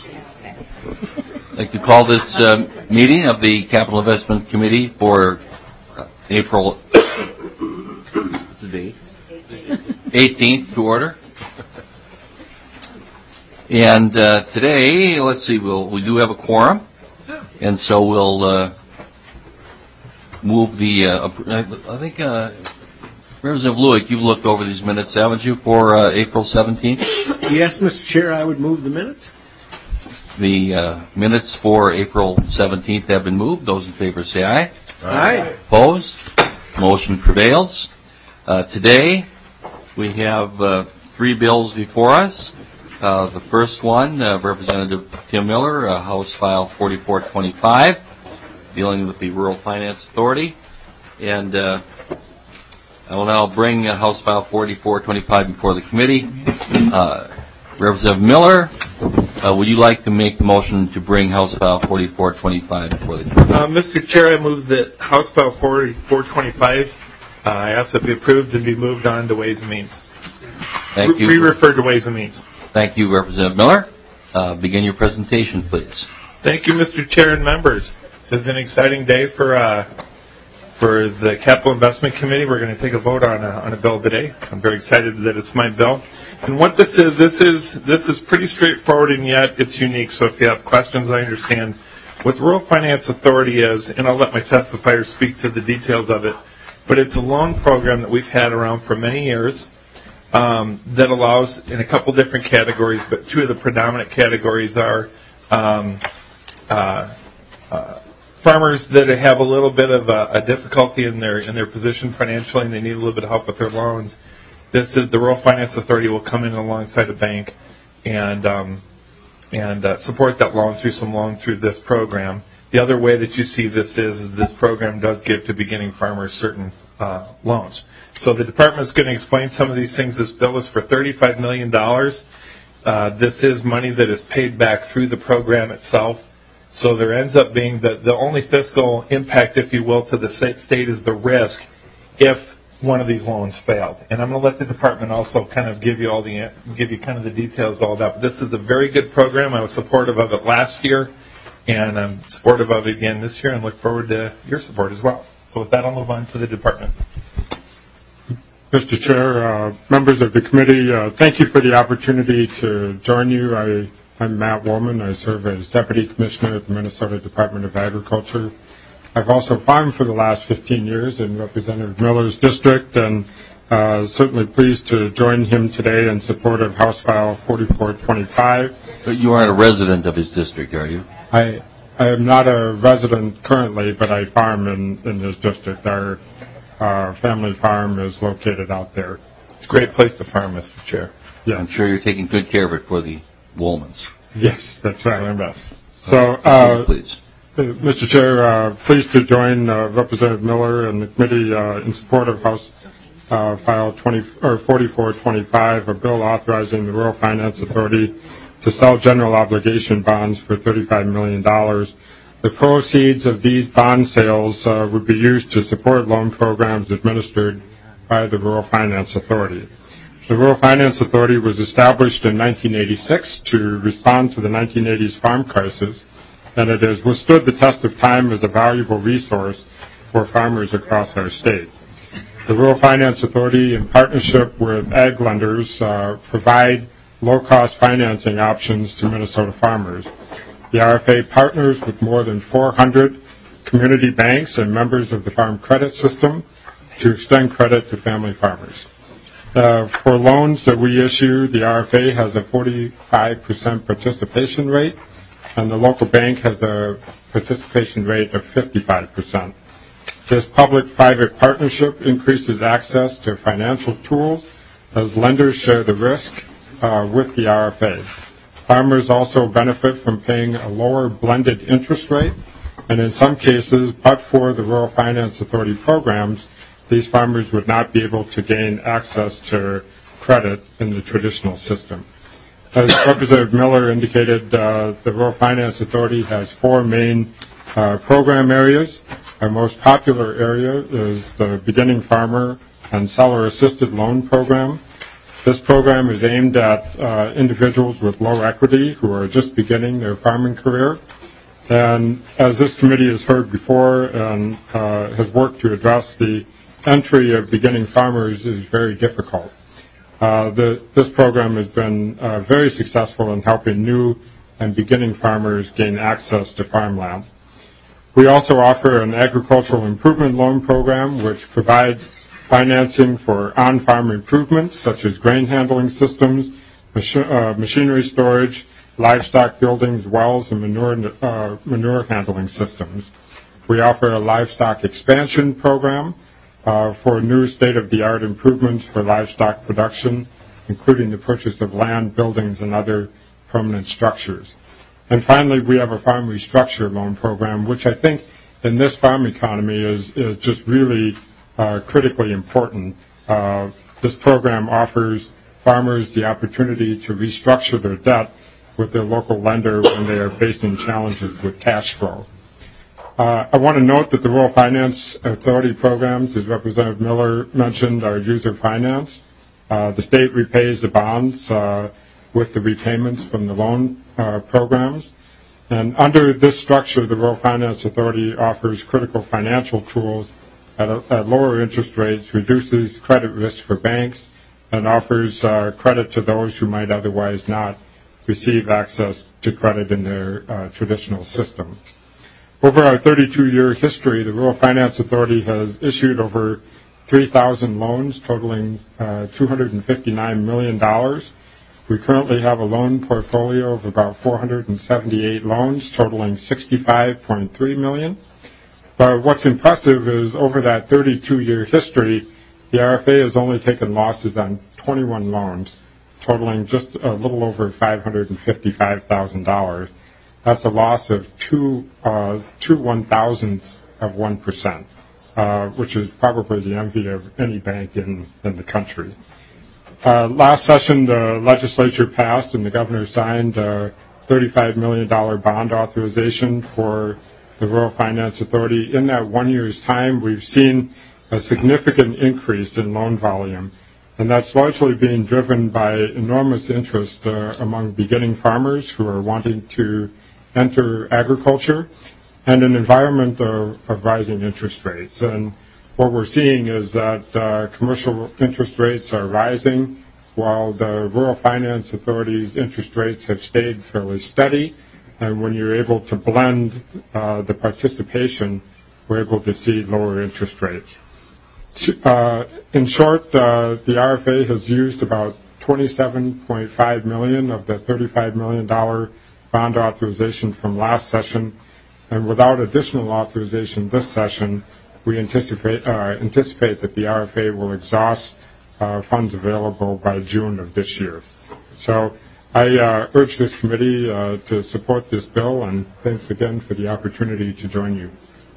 I'd like to call this meeting of the Capital Investment Committee for April 18th to order. And today, let's see, we do have a quorum, and so we'll move the. I think Representative Lewick, you've looked over these minutes, haven't you, for April 17th? Yes, Mr. Chair, I would move the minutes. The minutes for April 17th have been moved. Those in favor say aye. Aye. Opposed? Motion prevails. Today, we have 3 bills before us. The first one, Representative Tim Miller, House File 4425, dealing with the Rural Finance Authority. And I will now bring House File 4425 before the committee. Representative Miller, would you like to make the motion to bring House File 4425 before the committee? Mr. Chair, I move that House File 4425, I ask that be approved and be moved on to Ways and Means. Thank you. Re-referred to Ways and Means. Thank you, Representative Miller. Begin your presentation, please. Thank you, Mr. Chair and members. This is an exciting day for the Capital Investment Committee. We're going to take a vote on a bill today. I'm very excited that it's my bill. And what this is pretty straightforward, and yet it's unique. So if you have questions, I understand. What the Rural Finance Authority is, and I'll let my testifier speak to the details of it, but it's a loan program that we've had around for many years that allows in a couple different categories, but 2 of the predominant categories are farmers that have a little bit of a difficulty in their position financially, and they need a little bit of help with their loans. The Rural Finance Authority will come in alongside a bank and support that loan through this program. The other way that you see this is this program does give to beginning farmers certain loans. So the department is going to explain some of these things. This bill is for $35 million. This is money that is paid back through the program itself. So there ends up being the only fiscal impact, if you will, to the state is the risk if one of these loans failed. And I'm going to let the department also kind of give you kind of the details of all that. But this is a very good program. I was supportive of it last year, and I'm supportive of it again this year, and look forward to your support as well. So with that, I'll move on to the department. Mr. Chair, members of the committee, thank you for the opportunity to join you. I'm Matt Woolman. I serve as Deputy Commissioner at the Minnesota Department of Agriculture. I've also farmed for the last 15 years in Representative Miller's district, and certainly pleased to join him today in support of House File 4425. But you aren't a resident of his district, are you? I am not a resident currently, but I farm in his district. Our family farm is located out there. It's a great place to farm, Mr. Chair. Yeah, I'm sure you're taking good care of it for the Woolmans. Yes, that's right. My best. So, please. Mr. Chair, pleased to join Representative Miller and the committee in support of House File 4425, a bill authorizing the Rural Finance Authority to sell general obligation bonds for $35 million. The proceeds of these bond sales would be used to support loan programs administered by the Rural Finance Authority. The Rural Finance Authority was established in 1986 to respond to the 1980s farm crisis, and it has withstood the test of time as a valuable resource for farmers across our state. The Rural Finance Authority, in partnership with ag lenders, provide low-cost financing options to Minnesota farmers. The RFA partners with more than 400 community banks and members of the Farm Credit System to extend credit to family farmers. For loans that we issue, the RFA has a 45% participation rate, and the local bank has a participation rate of 55%. This public-private partnership increases access to financial tools as lenders share the risk with the RFA. Farmers also benefit from paying a lower blended interest rate, and in some cases, but for the Rural Finance Authority programs, these farmers would not be able to gain access to credit in the traditional system. As Representative Miller indicated, the Rural Finance Authority has 4 main program areas. Our most popular area is the Beginning Farmer and Seller Assisted Loan Program. This program is aimed at individuals with low equity who are just beginning their farming career. And as this committee has heard before and has worked to address, the entry of beginning farmers is very difficult. This program has been very successful in helping new and beginning farmers gain access to farmland. We also offer an agricultural improvement loan program which provides financing for on-farm improvements such as grain handling systems, machinery storage, livestock buildings, wells, and manure handling systems. We offer a livestock expansion program for new state-of-the-art improvements for livestock production, including the purchase of land, buildings, and other permanent structures. And finally, we have a farm restructure loan program, which I think in this farm economy is just really critically important. This program offers farmers the opportunity to restructure their debt with their local lender when they are facing challenges with cash flow. I want to note that the Rural Finance Authority programs, as Representative Miller mentioned, are user financed. The state repays the bonds with the repayments from the loan programs. And under this structure, the Rural Finance Authority offers critical financial tools at lower interest rates, reduces credit risk for banks, and offers credit to those who might otherwise not receive access to credit in their traditional system. Over our 32-year history, the Rural Finance Authority has issued over 3,000 loans totaling $259 million. We currently have a loan portfolio of about 478 loans totaling $65.3 million. But what's impressive is over that 32-year history, the RFA has only taken losses on 21 loans, totaling just a little over $555,000. That's a loss of 2/1,000ths of 1%, which is probably the envy of any bank in the country. Last session, the legislature passed and the governor signed a $35 million bond authorization for the Rural Finance Authority. In that 1 year's time, we've seen a significant increase in loan volume, and that's largely being driven by enormous interest among beginning farmers who are wanting to enter agriculture and an environment of rising interest rates. And what we're seeing is that commercial interest rates are rising while the Rural Finance Authority's interest rates have stayed fairly steady. And when you're able to blend the participation, we're able to see lower interest rates. In short, the RFA has used about $27.5 million of the $35 million bond authorization from last session, and without additional authorization this session, we anticipate that the RFA will exhaust funds available by June of this year. So I urge this committee to support this bill, and thanks again for the opportunity to join you.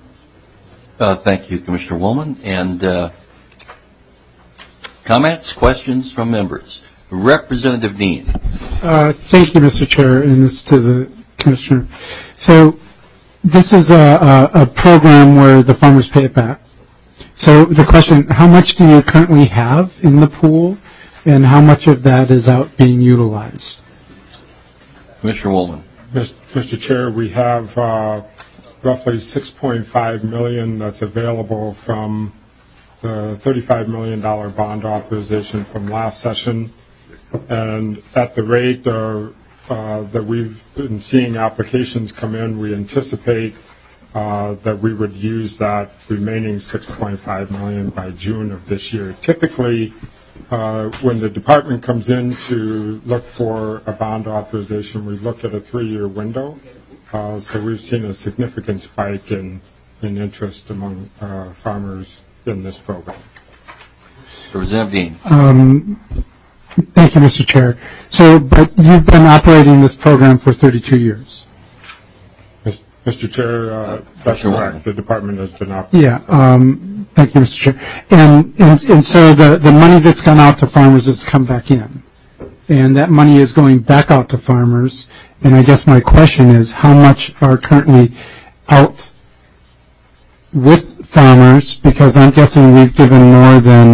Thank you, Commissioner Woolman. And comments, questions from members? Representative Dean. Thank you, Mr. Chair, and this to the Commissioner. So this is a program where the farmers pay it back. So the question, how much do you currently have in the pool, and how much of that is out being utilized? Commissioner Woolman. Mr. Chair, we have roughly $6.5 million that's available from the $35 million bond authorization from last session. And at the rate that we've been seeing applications come in, we anticipate that we would use that remaining $6.5 million by June of this year. Typically, when the department comes in to look for a bond authorization, we look at a 3-year window. So we've seen a significant spike in interest among farmers in this program. Representative Dean. Thank you, Mr. Chair. So, but you've been operating this program for 32 years. Mr. Chair, that's correct. The department has been operating. Yeah. Thank you, Mr. Chair. And so the money that's gone out to farmers has come back in, and that money is going back out to farmers. And I guess my question is, how much are currently out with farmers? Because I'm guessing we've given more than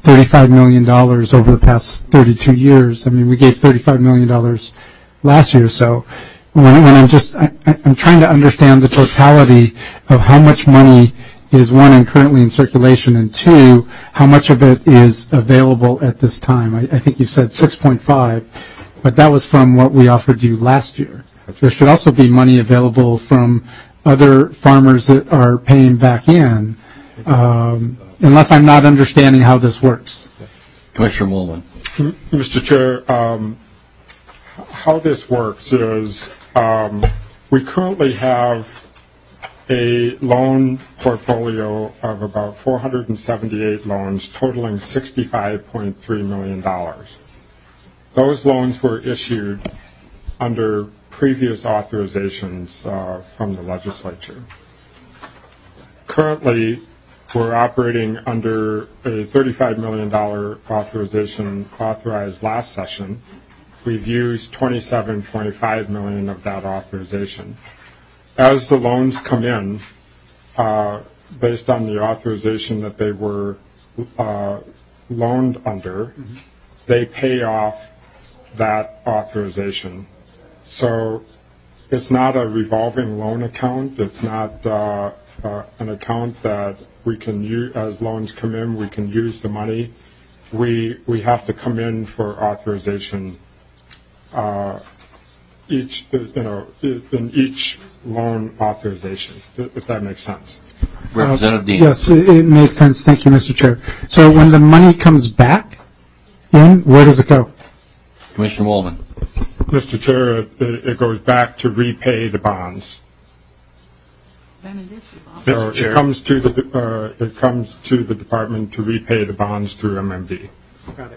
$35 million over the past 32 years. I mean, we gave $35 million last year. So when I'm trying to understand the totality of how much money is, one, and currently in circulation, and two, how much of it is available at this time. I think you said 6.5, but that was from what we offered you last year. There should also be money available from other farmers that are paying back in, unless I'm not understanding how this works. Commissioner Mullen. Mr. Chair, how this works is we currently have a loan portfolio of about 478 loans totaling $65.3 million. Those loans were issued under previous authorizations from the legislature. Currently, we're operating under a $35 million authorization authorized last session. We've used $27.5 million of that authorization. As the loans come in, based on the authorization that they were loaned under, they pay off that authorization. So it's not a revolving loan account. It's not an account that we can use as loans come in. We can use the money. We have to come in for authorization in each loan authorization, if that makes sense. Representative Dean. Yes, it makes sense. Thank you, Mr. Chair. So when the money comes back in, where does it go? Commissioner Woolman. Mr. Chair, it goes back to repay the bonds. So it comes to the department to repay the bonds through MMD. Got it.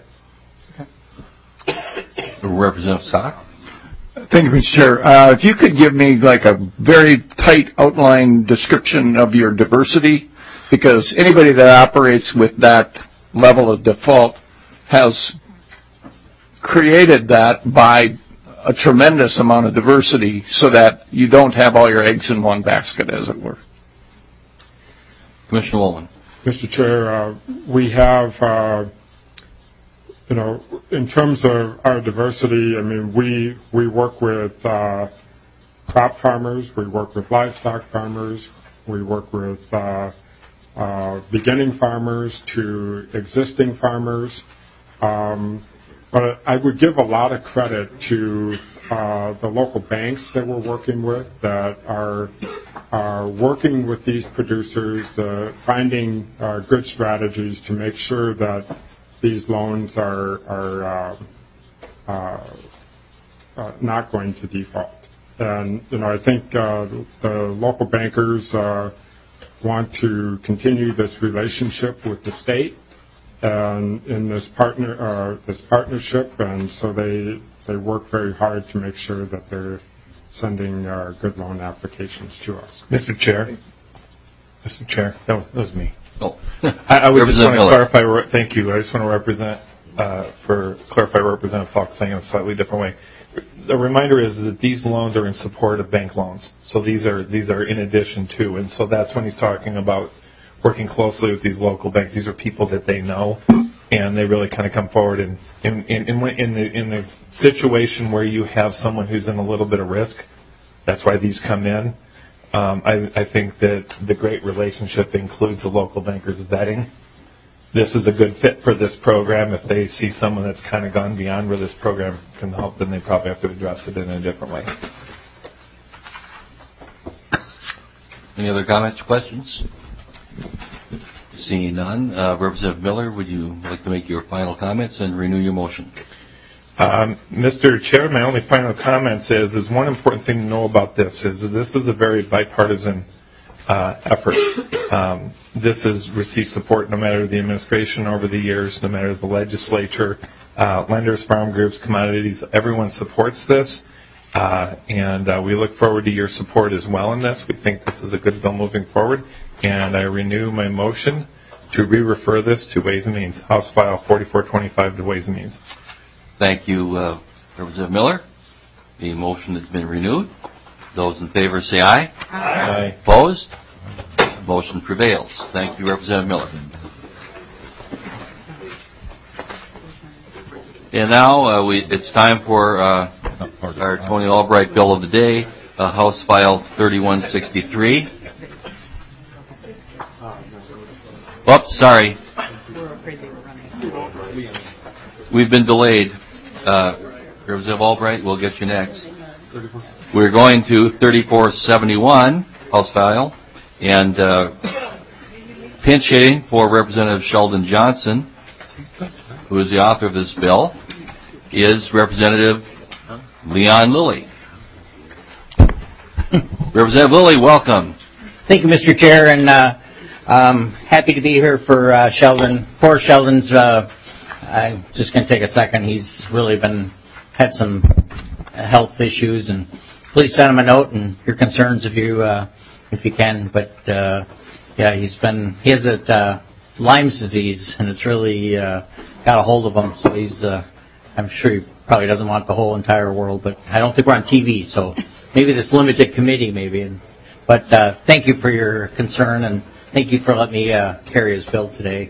Representative Sock. Thank you, Mr. Chair. If you could give me like a very tight outline description of your diversity, because anybody that operates with that level of default has created that by a tremendous amount of diversity so that you don't have all your eggs in one basket, as it were. Commissioner Woolman. Mr. Chair, we have, in terms of our diversity, I mean, we work with crop farmers, we work with livestock farmers, we work with beginning farmers to existing farmers. But I would give a lot of credit to the local banks that we're working with that are working with these producers, finding good strategies to make sure that these loans are not going to default. And, I think the local bankers want to continue this relationship with the state and in this partnership, and so they work very hard to make sure that they're sending good loan applications to us. Mr. Chair, that was me. Oh. I would just want to Miller. clarify. Thank you. I just want to clarify Representative Falk saying in a slightly different way. The reminder is that these loans are in support of bank loans, so these are in addition to, and so that's when he's talking about working closely with these local banks. These are people that they know, and they really kind of come forward. And in the situation where you have someone who's in a little bit of risk, that's why these come in. I think that the great relationship includes the local bankers vetting. This is a good fit for this program. If they see someone that's kind of gone beyond where this program can help, then they probably have to address it in a different way. Any other comments, questions? Seeing none, Representative Miller, would you like to make your final comments and renew your motion? Mr. Chair, my only final comments is one important thing to know about this is a very bipartisan effort. This has received support no matter the administration over the years, no matter the legislature, lenders, farm groups, commodities, everyone supports this. And we look forward to your support as well in this. We think this is a good bill moving forward. And I renew my motion to re-refer this to Ways and Means, House File 4425 to Ways and Means. Thank you, Representative Miller. The motion has been renewed. Those in favor say aye. Aye. Opposed? Motion prevails. Thank you, Representative Miller. And now it's time for our Tony Albright bill of the day, House File 3163. Oops, sorry. We've been delayed. Representative Albright, we'll get you next. We're going to 3471, House File, and pinch hitting for Representative Sheldon Johnson, who is the author of this bill, is Representative Leon Lilly. Representative Lilly, welcome. Thank you, Mr. Chair, and I'm happy to be here for Sheldon. Poor Sheldon's, I'm just going to take a second. He's really had some health issues, and please send him a note and your concerns if you can. But yeah, he has Lyme's disease, and it's really got a hold of him. So he's, I'm sure he probably doesn't want the whole entire world, but I don't think we're on TV, so maybe this limited committee, maybe. But thank you for your concern, and thank you for letting me carry his bill today.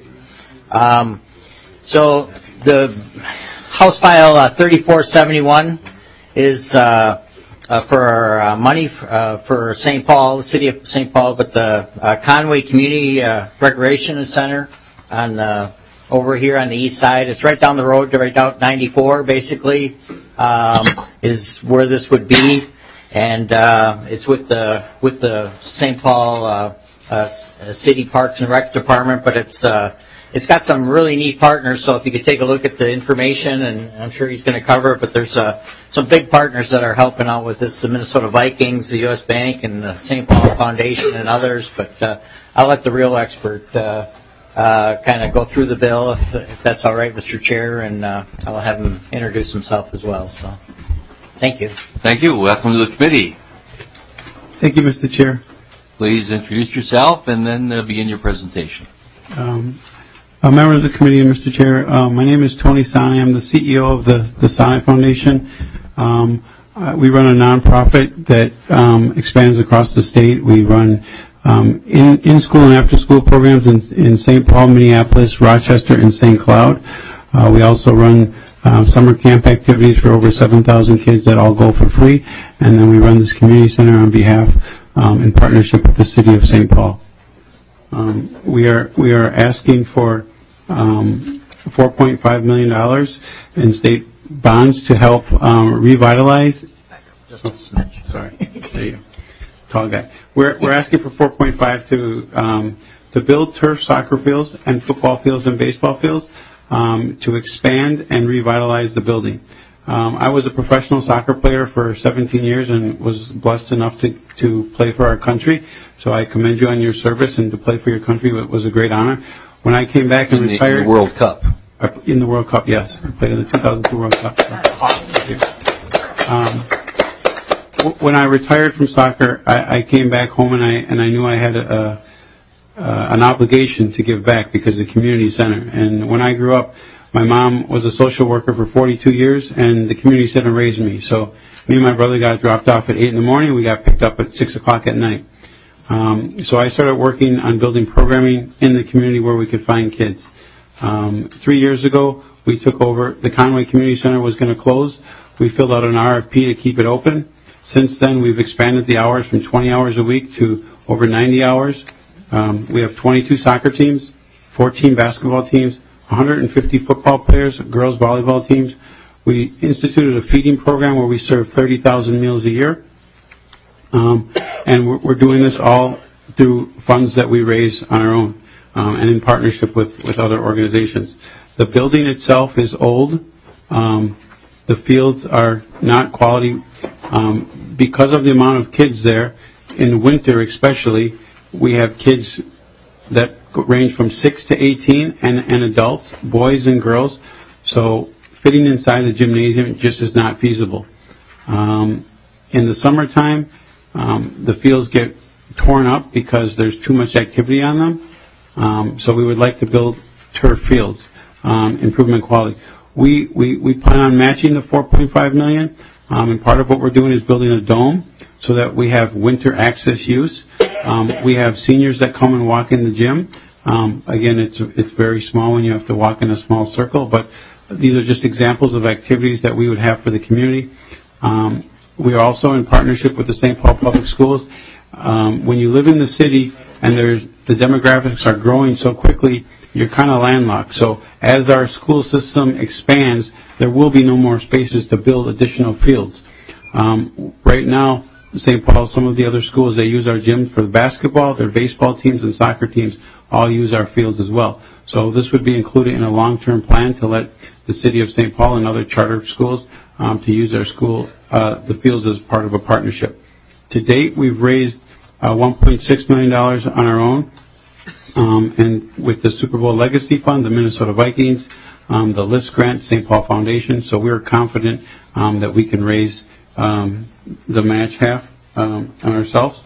So the House File 3471 is for money for St. Paul, the city of St. Paul, but the Conway Community Recreation Center on over here on the east side. It's right down the road, right down 94, basically, is where this would be, and it's with the St. Paul City Parks and Rec Department, but it's got some really neat partners. So if you could take a look at the information, and I'm sure he's going to cover it, but there's some big partners that are helping out with this: the Minnesota Vikings, the U.S. Bank, and the St. Paul Foundation, and others. But I'll let the real expert kind of go through the bill, if that's all right, Mr. Chair, and I'll have him introduce himself as well. So, thank you. Thank you. Welcome to the committee. Thank you, Mr. Chair. Please introduce yourself and then begin your presentation. A member of the committee, Mr. Chair, my name is Tony Sani. I'm the CEO of the Sani Foundation. We run a nonprofit that expands across the state. We run in-school and after-school programs in St. Paul, Minneapolis, Rochester, and St. Cloud. We also run summer camp activities for over 7,000 kids that all go for free. And then we run this community center on behalf, in partnership with the city of St. Paul. We are asking for $4.5 million in state bonds to help revitalize. Just a smidge. Sorry, there you go. Tall guy. We're asking for 4.5 to build turf soccer fields and football fields and baseball fields to expand and revitalize the building. I was a professional soccer player for 17 years and was blessed enough to play for our country. So I commend you on your service, and to play for your country was a great honor. When I came back and retired... In the World Cup. In the World Cup, yes. I played in the 2002 World Cup. Awesome. When I retired from soccer, I came back home and I knew I had an obligation to give back because of the community center. And when I grew up, my mom was a social worker for 42 years, and the community center raised me. So me and my brother got dropped off at 8 in the morning. We got picked up at 6 o'clock at night. So I started working on building programming in the community where we could find kids. 3 years ago, we took over. The Conway Community Center was going to close. We filled out an RFP to keep it open. Since then, we've expanded the hours from 20 hours a week to over 90 hours. We have 22 soccer teams, 14 basketball teams, 150 football players, girls volleyball teams. We instituted a feeding program where we serve 30,000 meals a year. And we're doing this all through funds that we raise on our own and in partnership with other organizations. The building itself is old. The fields are not quality. Because of the amount of kids there, in winter especially, we have kids that range from 6 to 18 and adults, boys and girls. So fitting inside the gymnasium just is not feasible. In the summertime, the fields get torn up because there's too much activity on them. So we would like to build turf fields, improvement quality. We plan on matching the $4.5 million, and part of what we're doing is building a dome so that we have winter access use. We have seniors that come and walk in the gym. Again, it's very small when you have to walk in a small circle, but These are just examples of activities that we would have for the community. We are also in partnership with the St. Paul Public Schools. When you live in the city and the demographics are growing so quickly, you're kind of landlocked. So as our school system expands, there will be no more spaces to build additional fields. Right now, St. Paul, some of the other schools, they use our gyms for basketball. Their baseball teams and soccer teams all use our fields as well. So this would be included in a long-term plan to let the city of St. Paul and other charter schools to use our school, the fields as part of a partnership. To date, we've raised $1.6 million on our own, and with the Super Bowl Legacy Fund, the Minnesota Vikings, the LIST grant, St. Paul Foundation. So we're confident that we can raise the match half on ourselves.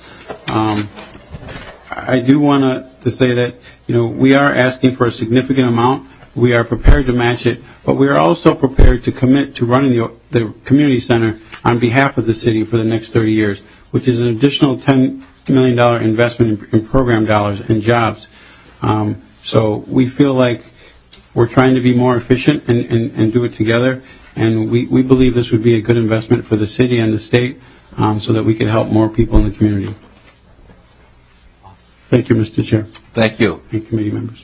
I do want to say that, we are asking for a significant amount. We are prepared to match it, but we are also prepared to commit to running the community center on behalf of the city for the next 30 years, which is an additional $10 million investment in program dollars and jobs. So we feel like we're trying to be more efficient and do it together, and we believe this would be a good investment for the city and the state so that we can help more people in the community. Thank you, Mr. Chair. Thank you. And committee members.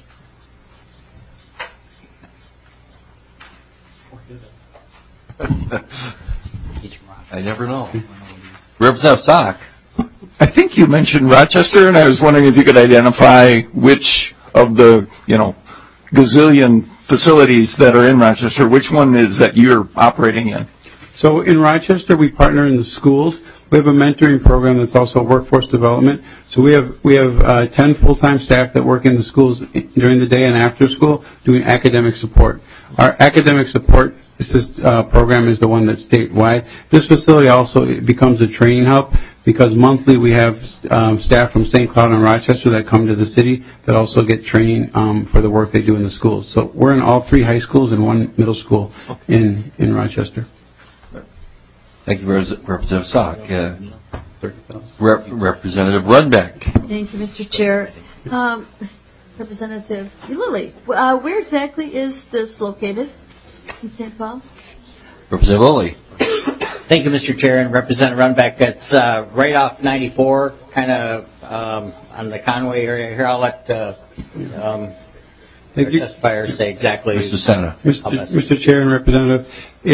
I never know. Representative Sock. I think you mentioned Rochester, and I was wondering if you could identify which of the, gazillion facilities that are in Rochester, which one is that you're operating in? So in Rochester, we partner in the schools. We have a mentoring program that's also workforce development. So we have 10 full-time staff that work in the schools during the day and after school doing academic support. Our academic support program is the one that's statewide. This facility also becomes a training hub because monthly we have staff from St. Cloud and Rochester that come to the city that also get training for the work they do in the schools. So we're in all 3 high schools and 1 middle school in Rochester. Thank you, Representative Sock. Representative Runbeck. Thank you, Mr. Chair. Representative Lilly, where exactly is this located in St. Paul? Representative Lilly. Thank you, Mr. Chair, and Representative Runbeck. It's right off 94, kind of on the Conway area. Here, I'll let our testifier say exactly. Mr. Senator. Mr. Chair and Representative,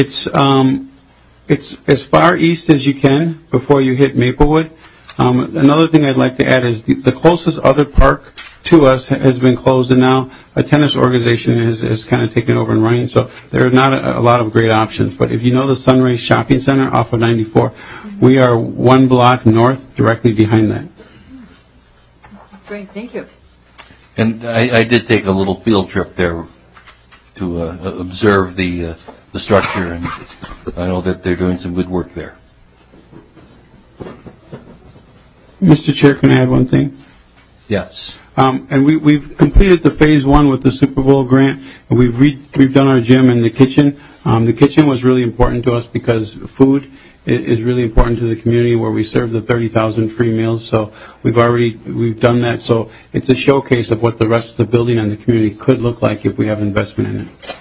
it's as far east as you can before you hit Maplewood. Another thing I'd like to add is the closest other park to us has been closed, and now a tennis organization has kind of taken over and running. So there are not a lot of great options. But if you know the Sunray Shopping Center off of 94, we are 1 block north, directly behind that. Great, thank you. And I did take a little field trip there to observe the structure, and I know that they're doing some good work there. Mr. Chair, can I add one thing? Yes. And we've completed the phase 1 with the Super Bowl grant, and we've done our gym and the kitchen. The kitchen was really important to us because food is really important to the community, where we serve the 30,000 free meals. So we've done that. So it's a showcase of what the rest of the building and the community could look like if we have investment in it.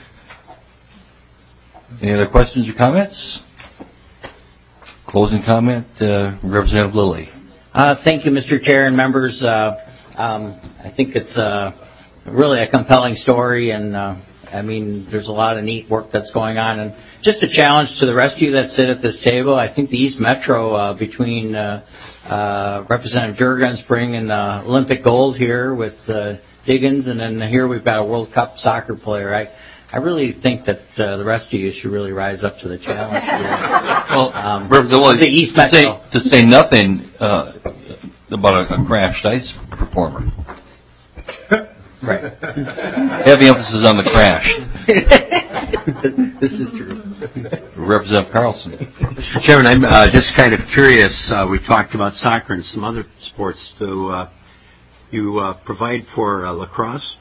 Any other questions or comments? Closing comment, Representative Lilly. Thank you, Mr. Chair and members. I think it's really a compelling story, and there's a lot of neat work that's going on. And just a challenge to the rest of you that sit at this table, I think the East Metro, between Representative Jurgens bringing Olympic gold here with Diggins, and then here we've got a World Cup soccer player. I really think that the rest of you should really rise up to the challenge here. Well, the East Metro. To say nothing about a crashed ice performer. Right. Heavy emphasis on the crash. This is true. Representative Carlson. Mr. Chairman, I'm just kind of curious. We talked about soccer and some other sports. Do you provide for lacrosse?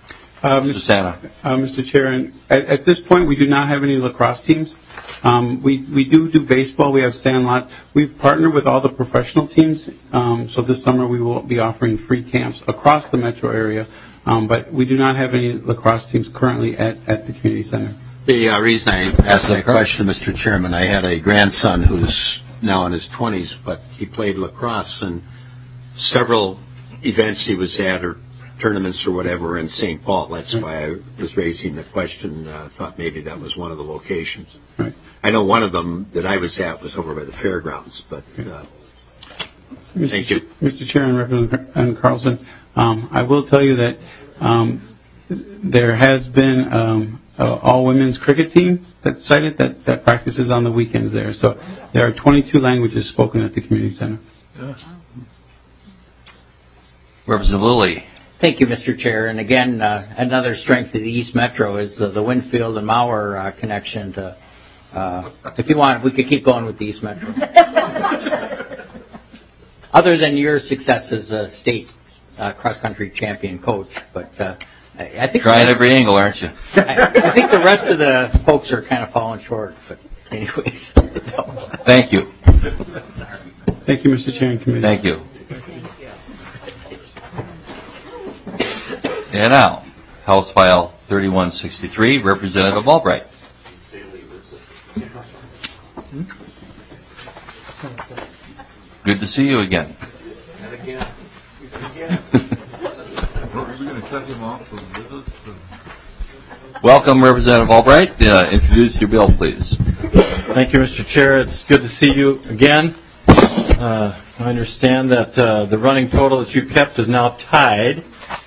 Mr. Chair, at this point, we do not have any lacrosse teams. We do baseball. We have Sandlot. We've partnered with all the professional teams. So this summer we will be offering free camps across the metro area but we do not have any lacrosse teams currently at the community center. The reason I asked that question, Mr. Chairman, I had a grandson who's now in his 20s, but he played lacrosse, and several events he was at or tournaments or whatever in St. Paul. That's why I was raising the question. Thought maybe that was one of the locations. Right. I know one of them that I was at was over by the fairgrounds, but thank you. Mr. Chair and Representative Carlson, I will tell you that there has been all women's cricket team that's cited that practices on the weekends there. So there are 22 languages spoken at the community center. Representative Lilly. Thank you, Mr. Chair. And again, another strength of the East Metro is the Winfield and Mauer connection. If you want, we could keep going with the East Metro. Other than your success as a state cross-country champion coach, but I think Trying every angle, aren't you? I think the rest of the folks are kind of falling short. But anyways, Thank you. Thank you, Mr. Chair and Committee. Thank you. And now, House File 3163, Representative Albright. Good to see you again. Welcome, Representative Albright. Introduce your bill, please. Thank you, Mr. Chair. It's good to see you again. I understand that the running total that you kept is now tied.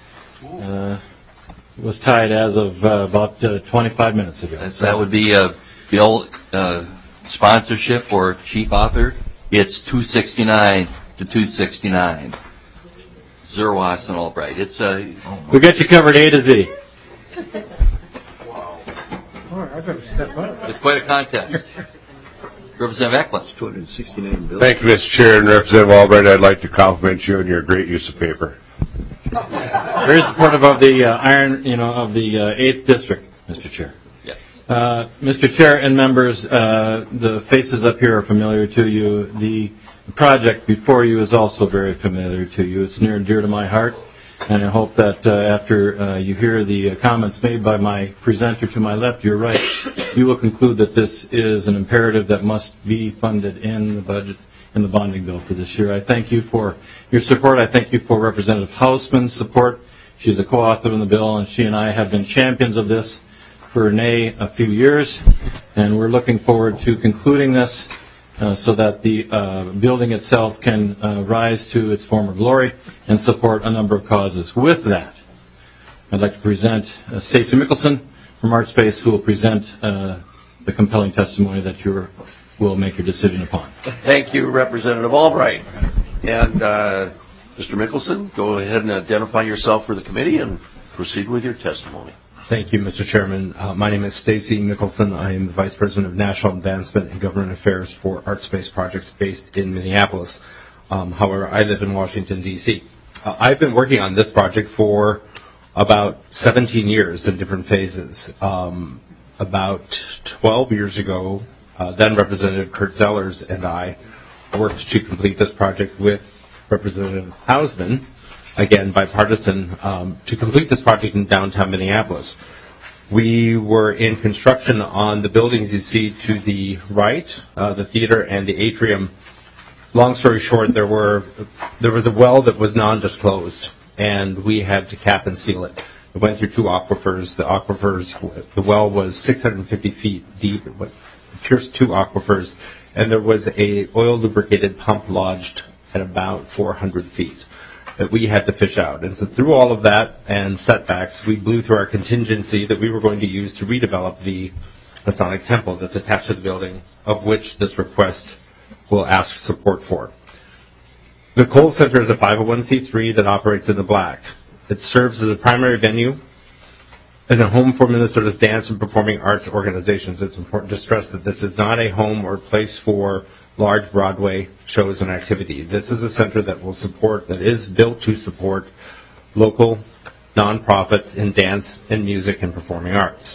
It was tied as of about 25 minutes ago. That would be a bill sponsorship or chief author. It's 269 to 269. Zerwas and Albright. It's we got you covered A to Z. It's quite a contest. Representative Eklund. 269 bills. Thank you, Mr. Chair and Representative Albright. I'd like to compliment you on your great use of paper. Very supportive of the of the 8th District, Mr. Chair. Yes. Mr. Chair and members, the faces up here are familiar to you. The project before you is also very familiar to you. It's near and dear to my heart, and I hope that after you hear the comments made by my presenter to my left, your right, you will conclude that this is an imperative that must be funded in the budget, in the bonding bill for this year. I thank you for your support. I thank you for Representative Hausman's support. She's a co-author in the bill, and she and I have been champions of this for a few years, and we're looking forward to concluding this so that the building itself can rise to its former glory and support a number of causes. With that, I'd like to present Stacy Mickelson from ArtSpace, who will present the compelling testimony that you will make your decision upon. Thank you, Representative Albright. And Mr. Mickelson, go ahead and identify yourself for the committee and proceed with your testimony. Thank you, Mr. Chairman. My name is Stacy Mickelson. I am the Vice President of National Advancement and Government Affairs for ArtSpace Projects based in Minneapolis. However, I live in Washington, D.C. I've been working on this project for about 17 years in different phases. About 12 years ago, then Representative Kurt Zellers and I worked to complete this project with Representative Hausman, again bipartisan, to complete this project in downtown Minneapolis. We were in construction on the buildings you see to the right, the theater and the atrium. Long story short, there was a well that was non-disclosed, and we had to cap and seal it. It went through two aquifers. The well was 650 feet deep. It pierced two aquifers, and there was a oil lubricated pump lodged at about 400 feet that we had to fish out. And so through all of that and setbacks, we blew through our contingency that we were going to use to redevelop the Masonic Temple that's attached to the building, of which this request will ask support for. The Kohl Center is a 501c3 that operates in the black. It serves as a primary venue and a home for Minnesota's dance and performing arts organizations. It's important to stress that this is not a home or place for large Broadway shows and activity. This is a center that is built to support local nonprofits in dance and music and performing arts.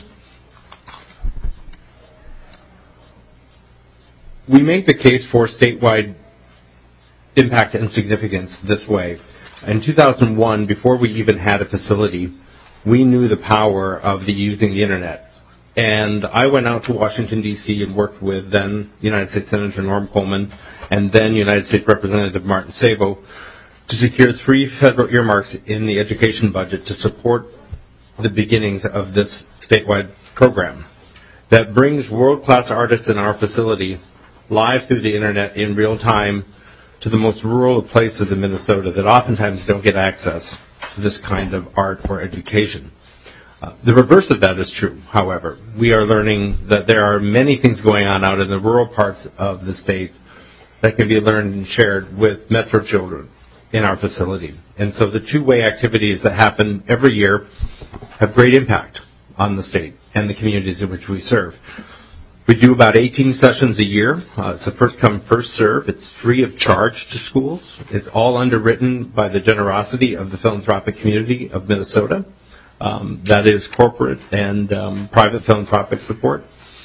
We make the case for statewide impact and significance this way. In 2001, before we even had a facility, we knew the power of using the internet. And I went out to Washington, D.C. and worked with then United States Senator Norm Coleman and then United States Representative Martin Sabo to secure 3 federal earmarks in the education budget to support the beginnings of this statewide program that brings world-class artists in our facility live through the internet in real time to the most rural places in Minnesota that oftentimes don't get access to this kind of art or education. The reverse of that is true, however. We are learning that there are many things going on out in the rural parts of the state that can be learned and shared with Metro children in our facility. And so the two-way activities that happen every year have great impact on the state and the communities in which we serve. We do about 18 sessions a year. It's a first-come, first-serve. It's free of charge to schools. It's all underwritten by the generosity of the philanthropic community of Minnesota. That is corporate and private philanthropic support.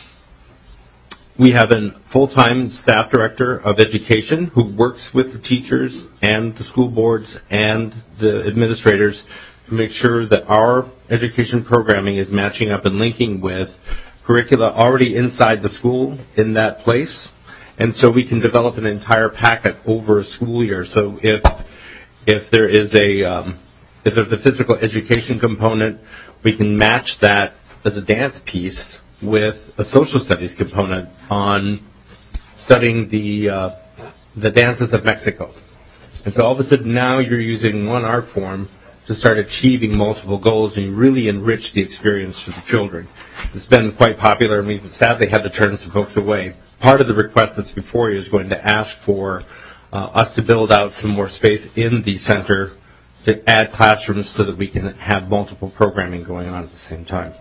We have a full-time staff director of education who works with the teachers and the school boards and the administrators to make sure that our education programming is matching up and linking with curricula already inside the school in that place. And so we can develop an entire packet over a school year. So if there is if there's a physical education component, we can match that as a dance piece with a social studies component on studying the dances of Mexico. And so all of a sudden now you're using one art form to start achieving multiple goals, and you really enrich the experience for the children. It's been quite popular, and we've sadly had to turn some folks away. Part of the request that's before you is going to ask for us to build out some more space in the center to add classrooms so that we can have multiple programming going on at the same time.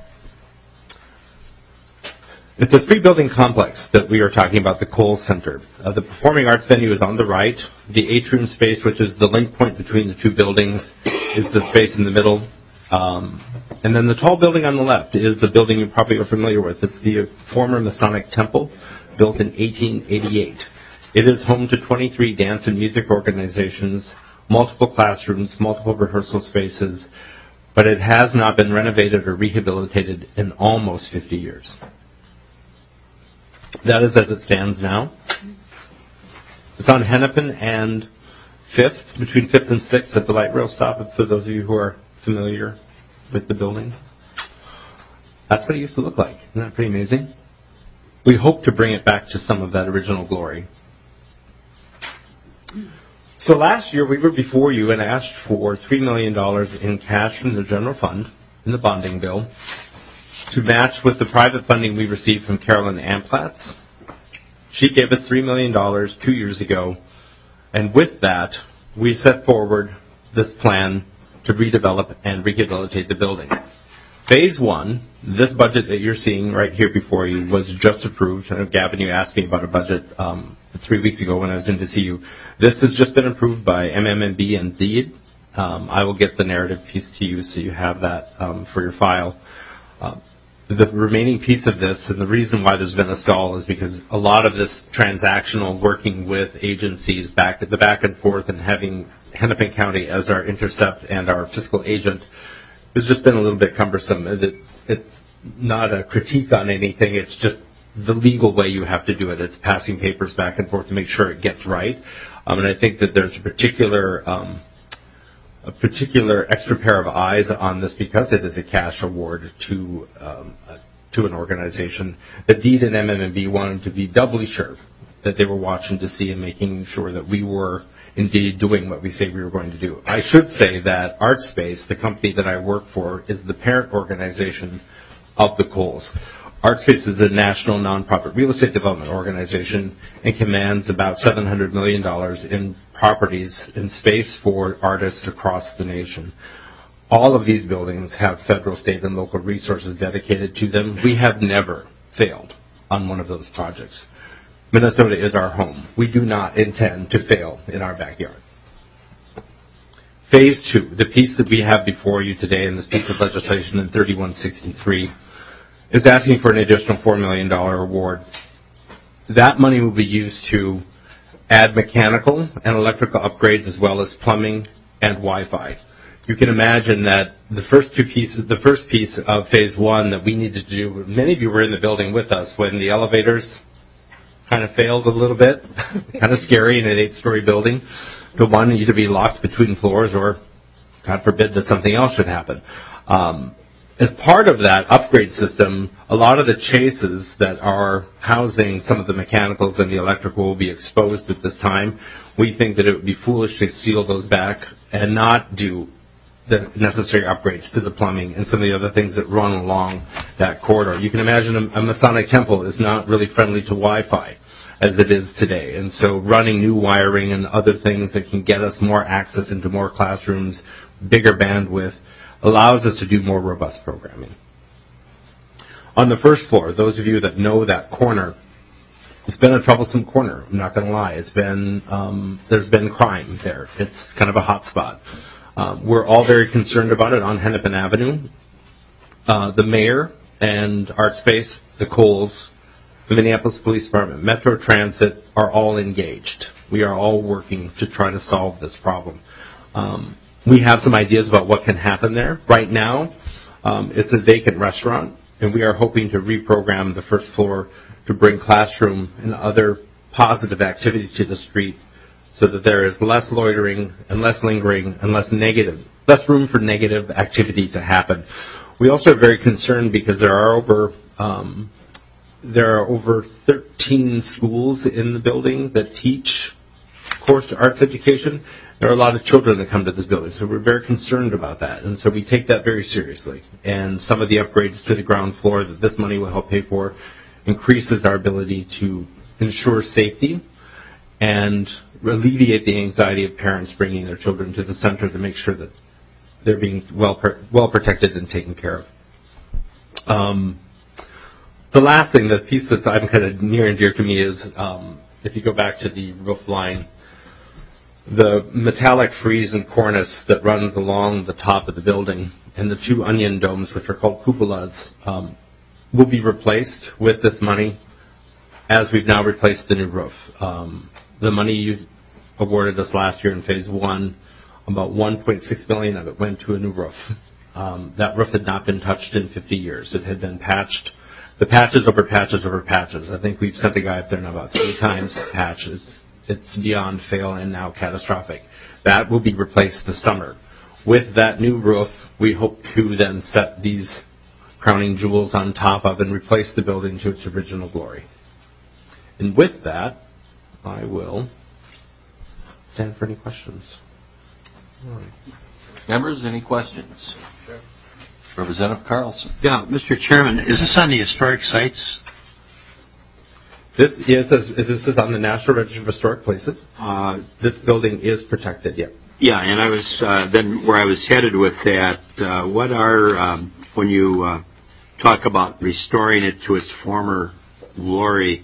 It's a 3-building complex that we are talking about, the Cole Center. The performing arts venue is on the right. The atrium space, which is the link point between the 2 buildings, is the space in the middle. And then the tall building on the left is the building you probably are familiar with. It's the former Masonic Temple, built in 1888. It is home to 23 dance and music organizations, multiple classrooms, multiple rehearsal spaces, but it has not been renovated or rehabilitated in almost 50 years. That is as it stands now. It's on Hennepin and 5th, between 5th and 6th at the light rail stop, for those of you who are familiar with the building. That's what it used to look like. Isn't that pretty amazing? We hope to bring it back to some of that original glory. So last year we were before you and asked for $3 million in cash from the general fund in the bonding bill to match with the private funding we received from Carolyn Amplatz. She gave us $3 million 2 years ago, and with that, we set forward this plan to redevelop and rehabilitate the building. Phase 1, this budget that you're seeing right here before you, was just approved. I know, Gavin, you asked me about a budget 3 weeks ago when I was in to see you. This has just been approved by MMMB and DEED. I will get the narrative piece to you so you have that for your file. The remaining piece of this, and the reason why there's been a stall, is because a lot of this transactional working with agencies back and forth and having Hennepin County as our intercept and our fiscal agent has just been a little bit cumbersome. It's not a critique on anything. It's just the legal way you have to do it. It's passing papers back and forth to make sure it gets right. And I think that there's a particular extra pair of eyes on this because it is a cash award to an organization. The DEED and MMMB wanted to be doubly sure that they were watching to see and making sure that we were indeed doing what we say we were going to do. I should say that ArtSpace, the company that I work for, is the parent organization of the Coles. ArtSpace is a national nonprofit real estate development organization and commands about $700 million in properties and space for artists across the nation. All of these buildings have federal, state, and local resources dedicated to them. We have never failed on one of those projects. Minnesota is our home. We do not intend to fail in our backyard. Phase 2, the piece that we have before you today in this piece of legislation in 3163, is asking for an additional $4 million award. That money will be used to add mechanical and electrical upgrades as well as plumbing and Wi-Fi. You can imagine that the first piece of phase one that we needed to do, many of you were in the building with us when the elevators kind of failed a little bit, kind of scary in an 8-story building, to want you to be locked between floors or, God forbid, that something else should happen. As part of that upgrade system, a lot of the chases that are housing some of the mechanicals and the electrical will be exposed at this time. We think that it would be foolish to seal those back and not do the necessary upgrades to the plumbing and some of the other things that run along that corridor. You can imagine a Masonic temple is not really friendly to Wi-Fi as it is today. And so running new wiring and other things that can get us more access into more classrooms, bigger bandwidth, allows us to do more robust programming. On the first floor, those of you that know that corner, it's been a troublesome corner, I'm not going to lie. It's been, there's been crime there. It's kind of a hot spot. We're all very concerned about it on Hennepin Avenue. The mayor and ArtSpace, the Coles, the Minneapolis Police Department, Metro Transit are all engaged. We are all working to try to solve this problem. We have some ideas about what can happen there. Right now, it's a vacant restaurant, and we are hoping to reprogram the first floor to bring classroom and other positive activity to the street so that there is less loitering and less lingering and less room for negative activity to happen. We also are very concerned because there are over 13 schools in the building that teach course arts education. There are a lot of children that come to this building, so we're very concerned about that. And so we take that very seriously. And some of the upgrades to the ground floor that this money will help pay for increases our ability to ensure safety and alleviate the anxiety of parents bringing their children to the center to make sure that they're being well protected and taken care of. The last thing, the piece that's I'm kind of near and dear to me is if you go back to the roof line, the metallic frieze and cornice that runs along the top of the building and the 2 onion domes, which are called cupolas, will be replaced with this money as we've now replaced the new roof. The money awarded us last year in phase one, about $1.6 billion of it went to a new roof. That roof had not been touched in 50 years. It had been patched. The patches over patches over patches. I think we've sent a guy up there now about 3 times to patch. It's beyond fail and now catastrophic. That will be replaced this summer. With that new roof, we hope to then set these crowning jewels on top of and replace the building to its original glory. And with that, I will stand for any questions. All right. Members, any questions? Representative Carlson. Yeah, Mr. Chairman, is this on the historic sites? This is on the National Register of Historic Places. This building is protected, yeah. Yeah, and I was then where I was headed with that. What are when you talk about restoring it to its former glory?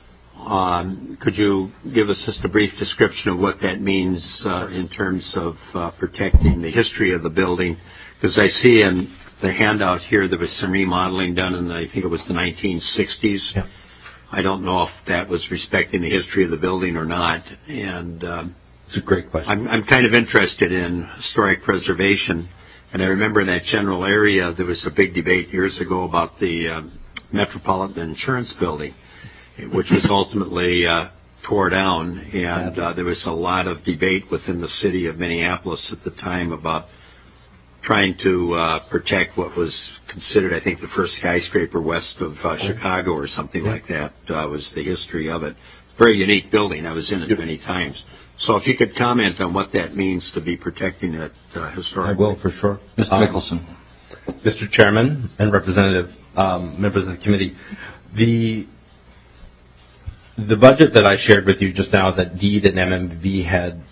Could you give us just a brief description of what that means in terms of protecting the history of the building? Because I see in the handout here there was some remodeling done in I think it was the 1960s. Yeah. I don't know if that was respecting the history of the building or not. And it's a great question. I'm kind of interested in historic preservation. And I remember in that general area there was a big debate years ago about the Metropolitan Insurance Building, which was ultimately tore down. And there was a lot of debate within the city of Minneapolis at the time about trying to protect what was considered, I think, the first skyscraper west of Chicago or something like that was the history of it. Very unique building. I was in it many times. So if you could comment on what that means to be protecting it historically. I will, for sure. Mr. Mickelson. Mr. Chairman and Representative, members of the committee, the budget that I shared with you just now that DEED and MMB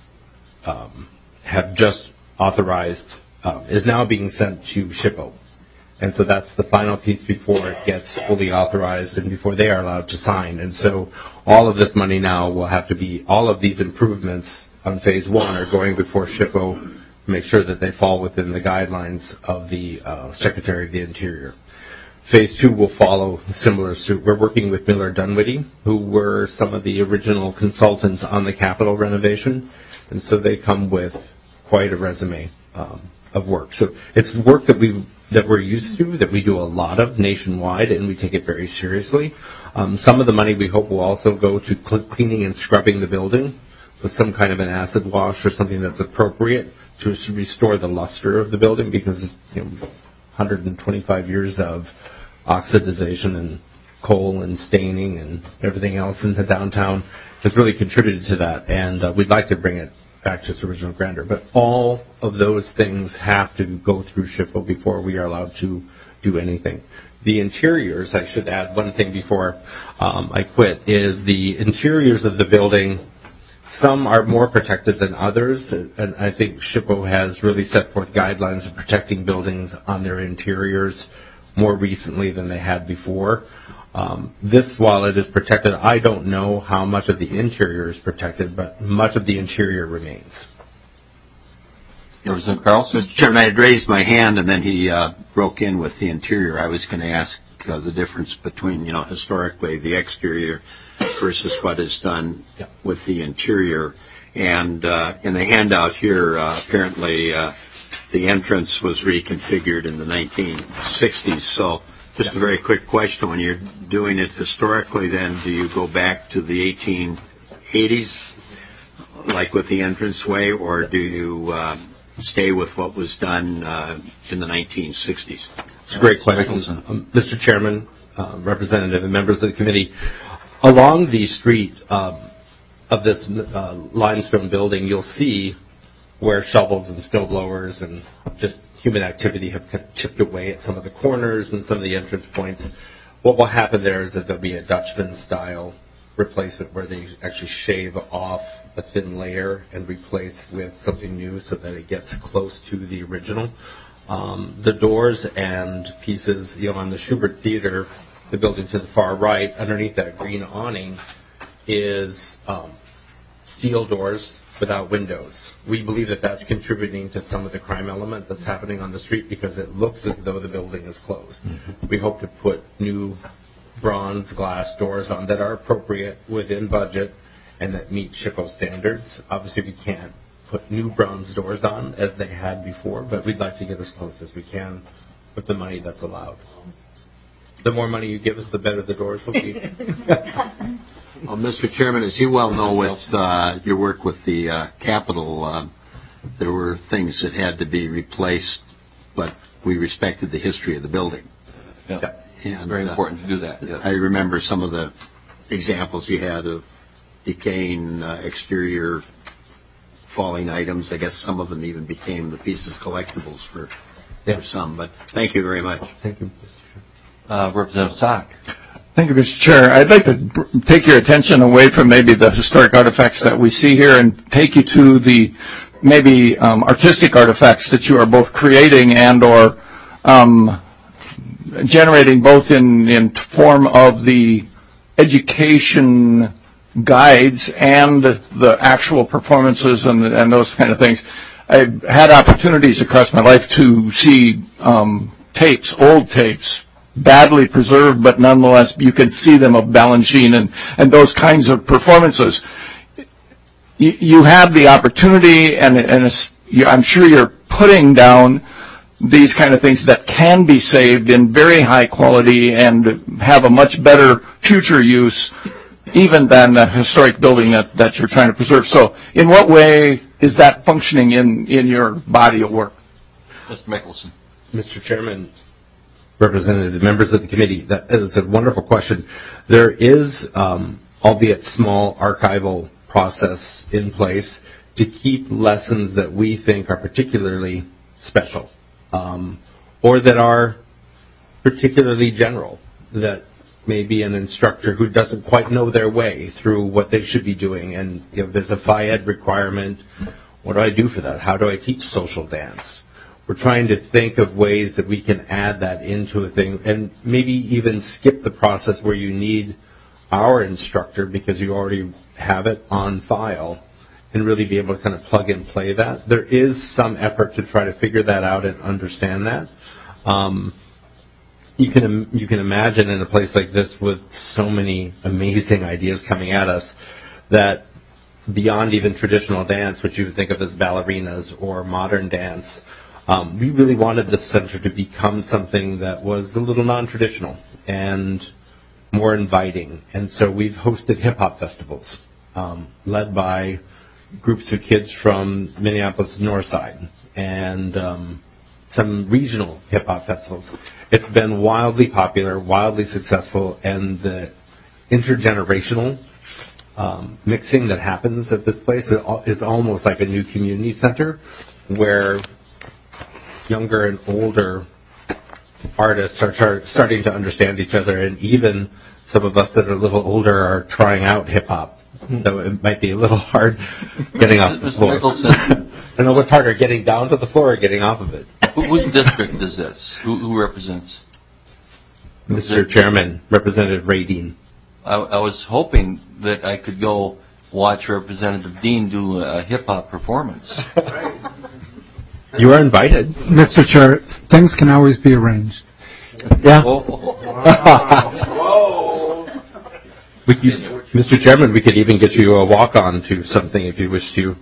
have just authorized is now being sent to SHPO. And so that's the final piece before it gets fully authorized and before they are allowed to sign. And so all of this money now will have to be, all of these improvements on phase one are going before SHPO to make sure that they fall within the guidelines of the Secretary of the Interior. Phase two will follow similar suit. We're working with Miller Dunwoody, who were some of the original consultants on the Capitol renovation. And so they come with quite a resume of work. So it's work that we're used to, that we do a lot of nationwide, and we take it very seriously. Some of the money we hope will also go to cleaning and scrubbing the building with some kind of an acid wash or something that's appropriate to restore the luster of the building, because 125 years of oxidization and coal and staining and everything else in the downtown has really contributed to that, and we'd like to bring it back to its original grandeur. But all of those things have to go through SHPO before we are allowed to do anything. The interiors, I should add one thing before I quit, is the interiors of the building. Some are more protected than others, and I think SHPO has really set forth guidelines of protecting buildings on their interiors more recently than they had before. This, while it is protected, I don't know how much of the interior is protected, but much of the interior remains. Representative Carlson? Mr. Chairman, I had raised my hand, and then he broke in with the interior. I was going to ask the difference between, historically the exterior versus what is done with the interior. And in the handout here, apparently the entrance was reconfigured in the 1960s. So just a very quick question. When you're doing it historically, then do you go back to the 1880s, like with the entranceway, or do you stay with what was done in the 1960s? It's a great question. Mr. Chairman, Representative, and members of the committee, along the street of this limestone building, you'll see where shovels and snow blowers and just human activity have chipped away at some of the corners and some of the entrance points. What will happen there is that there'll be a Dutchman-style replacement where they actually shave off a thin layer and replace with something new so that it gets close to the original. The doors and pieces, on the Schubert Theater, the building to the far right, underneath that green awning, is steel doors without windows. We believe that that's contributing to some of the crime element that's happening on the street because it looks as though the building is closed. Mm-hmm. We hope to put new bronze glass doors on that are appropriate within budget and that meet SHPO standards. Obviously, we can't put new bronze doors on as they had before, but we'd like to get as close as we can with the money that's allowed. The more money you give us, the better the doors will be. Well, Mr. Chairman, as you well know, with your work with the Capitol, there were things that had to be replaced, but we respected the history of the building. Yeah. And, very important to do that. Yeah. I remember some of the examples you had of decaying exterior falling items. I guess some of them even became the pieces collectibles for some. But thank you very much. Thank you. Representative Sock. Thank you, Mr. Chair. I'd like to take your attention away from maybe the historic artifacts that we see here and take you to the maybe artistic artifacts that you are both creating and or generating both in form of the education guides and the actual performances and those kind of things. I've had opportunities across my life to see tapes, old tapes, badly preserved, but nonetheless you can see them of Balanchine and those kinds of performances. You have the opportunity, and I'm sure you're putting down these kind of things that can be saved in very high quality and have a much better future use even than the historic building that you're trying to preserve. So in what way is that functioning in your body of work? Mr. Mickelson. Mr. Chairman, Representative, members of the committee, that is a wonderful question. There is, albeit small, archival process in place to keep lessons that we think are particularly special or that are particularly general, that maybe an instructor who doesn't quite know their way through what they should be doing. And there's a FIED requirement. What do I do for that? How do I teach social dance? We're trying to think of ways that we can add that into a thing and maybe even skip the process where you need our instructor because you already have it on file and really be able to kind of plug and play that. There is some effort to try to figure that out and understand that. You can imagine in a place like this with so many amazing ideas coming at us that beyond even traditional dance, which you would think of as ballerinas or modern dance. We really wanted the center to become something that was a little non-traditional and more inviting. And so we've hosted hip-hop festivals, led by groups of kids from Minneapolis' North Side and some regional hip-hop festivals. It's been wildly popular, wildly successful, and the intergenerational mixing that happens at this place is almost like a new community center where younger and older artists are starting to understand each other, and even some of us that are a little older are trying out hip-hop. So it might be a little hard getting off the floor. I don't know what's harder, getting down to the floor or getting off of it. Whose district is this? Who represents? Mr. Chairman, Representative Ray Dean. I was hoping that I could go watch Representative Dean do a hip-hop performance. You are invited. Mr. Chair, things can always be arranged. Yeah. Mr. Chairman, we could even get you a walk-on to something if you wish to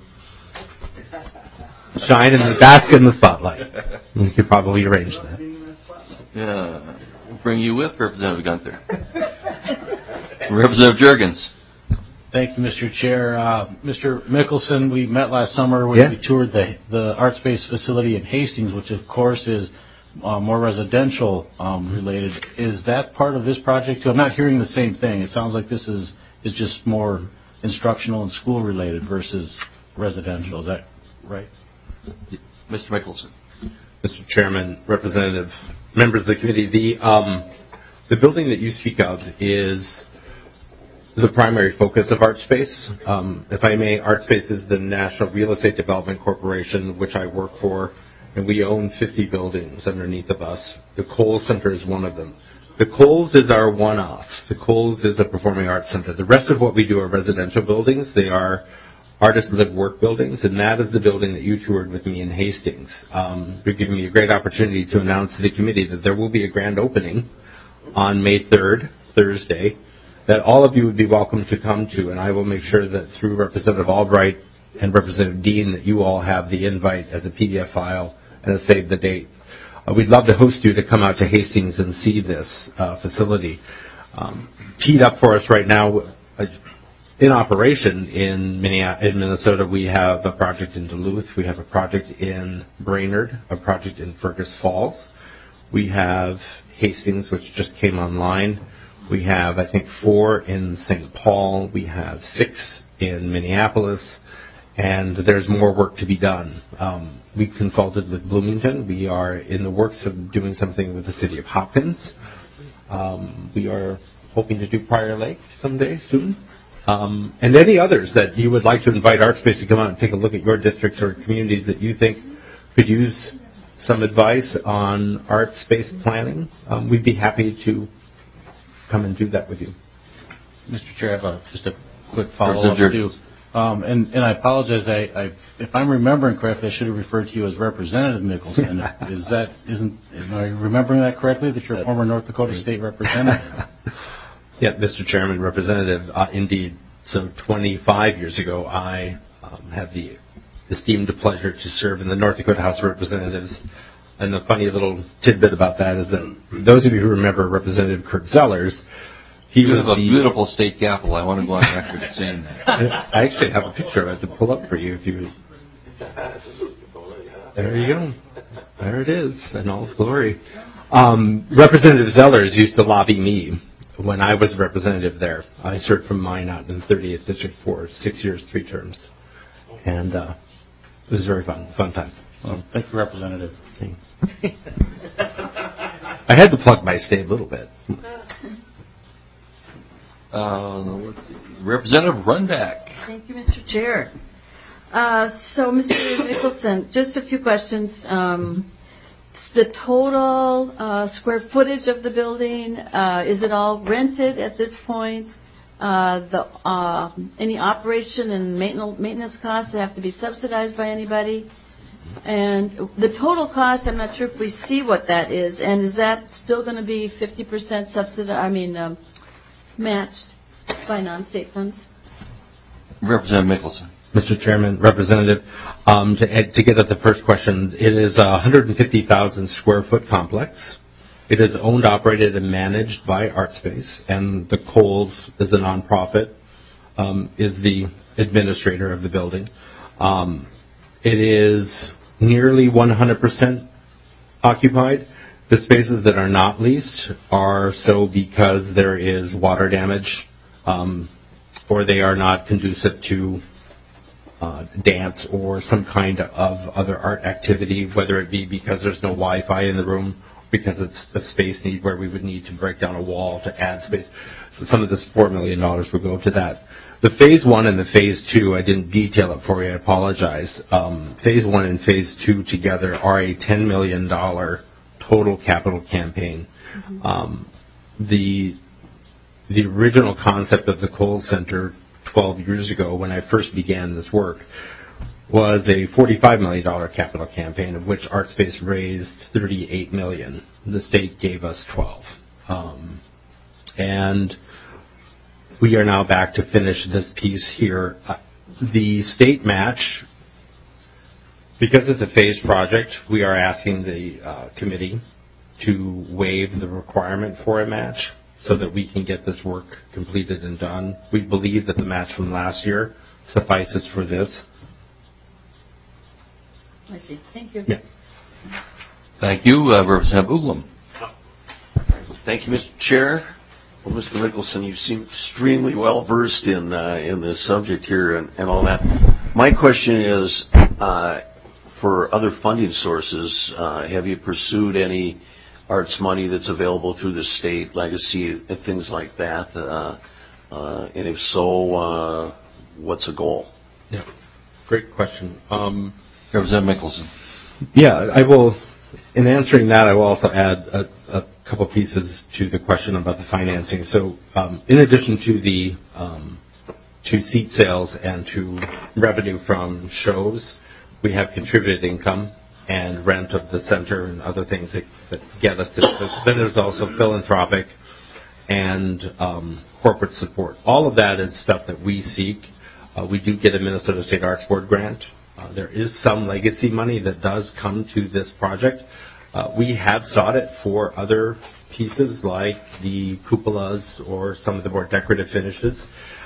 shine in the bask in the spotlight. We could probably arrange that. Yeah. We'll bring you with, Representative Gunther. Representative Jurgens. Thank you, Mr. Chair. Mr. Mickelson, we met last summer when we toured the art space facility in Hastings, which of course is more residential related. Is that part of this project too? I'm not hearing the same thing. It sounds like this is just more instructional and school related versus residential. Is that right? Mr. Mickelson. Mr. Chairman, Representative, members of the committee, the building that you speak of is the primary focus of ArtSpace. If I may, ArtSpace is the National Real Estate Development Corporation, which I work for, and we own 50 buildings underneath of us. The Kohl's Center is one of them. The Kohl's is our one-off. The Kohl's is a performing arts center. The rest of what we do are residential buildings. They are artist live work buildings, and that is the building that you toured with me in Hastings. You're giving me a great opportunity to announce to the committee that there will be a grand opening on May 3rd, Thursday, that all of you would be welcome to come to, and I will make sure that through Representative Albright and Representative Dean that you all have the invite as a PDF file and a save the date. We'd love to host you to come out to Hastings and see this facility. Teed up for us right now, in operation in Minnesota, we have a project in Duluth, we have a project in Brainerd, a project in Fergus Falls. We have Hastings, which just came online. We have, I think, 4 in St. Paul. We have 6 in Minneapolis, and there's more work to be done. We've consulted with Bloomington. We are in the works of doing something with the city of Hopkins. We are hoping to do Prior Lake someday soon. And any others that you would like to invite ArtSpace to come out and take a look at your districts or communities that you think could use some advice on art space planning, we'd be happy to come and do that with you. Mr. Chair, I have just a quick follow-up to do. And I apologize. If I'm remembering correctly, I should have referred to you as Representative Mickelson. Am I remembering that correctly? That you're a former North Dakota State Representative? Yeah, Mr. Chairman, Representative, indeed. So 25 years ago, I had the esteemed pleasure to serve in the North Dakota House of Representatives. And the funny little tidbit about that is that those of you who remember Representative Kurt Zellers, you have a beautiful state capitol. I want to go on record as saying that. I actually have a picture of it to pull up for you if you. There you go. There it is in all its glory. Representative Zellers used to lobby me when I was a representative there. I served from Minot in the 38th District for 6 years, 3 terms. And it was very fun time. Well, thank you, Representative. I had to plug my state a little bit. Representative Runback. Thank you, Mr. Chair. So, Mr. Mickelson, just a few questions. The total square footage of the building, is it all rented at this point? Any operation and maintenance costs have to be subsidized by anybody? And the total cost, I'm not sure if we see what that is. And is that still going to be 50% matched by non-state funds? Representative Mickelson. Mr. Chairman, Representative, to get at the first question, it is a 150,000 square foot complex. It is owned, operated, and managed by ArtSpace, and the Kohl's is a nonprofit, is the administrator of the building. It is nearly 100% occupied. The spaces that are not leased are so because there is water damage, or they are not conducive to dance or some kind of other art activity, whether it be because there's no Wi-Fi in the room, because it's a space need where we would need to break down a wall to add space. So some of this $4 million would go to that. The phase 1 and the phase 2, I didn't detail it for you, I apologize. Phase 1 and phase 2 together are a $10 million total capital campaign. The original concept of the Kohl's Center 12 years ago, when I first began this work, was a $45 million capital campaign, of which ArtSpace raised $38 million. The state gave us $12. And we are now back to finish this piece here. The state match, because it's a phased project, we are asking the committee to waive the requirement for a match so that we can get this work completed and done. We believe that the match from last year suffices for this. I see. Thank you. Yeah. Thank you, Representative Uglum. Thank you, Mr. Chair. Well, Mr. Mickelson, you seem extremely well versed in this subject here and all that. My question is, for other funding sources, have you pursued any arts money that's available through the state, legacy, and things like that? And if so, what's a goal? Yeah, great question. Representative Mickelson. Yeah, I will. In answering that, I will also add a couple pieces to the question about the financing. So, in addition to the to seat sales and to revenue from shows, we have contributed income and rent of the center and other things that get us to this. Then there's also philanthropic and corporate support. All of that is stuff that we seek. We do get a Minnesota State Arts Board grant. There is some legacy money that does come to this project. We have sought it for other pieces like the cupolas or some of the more decorative finishes.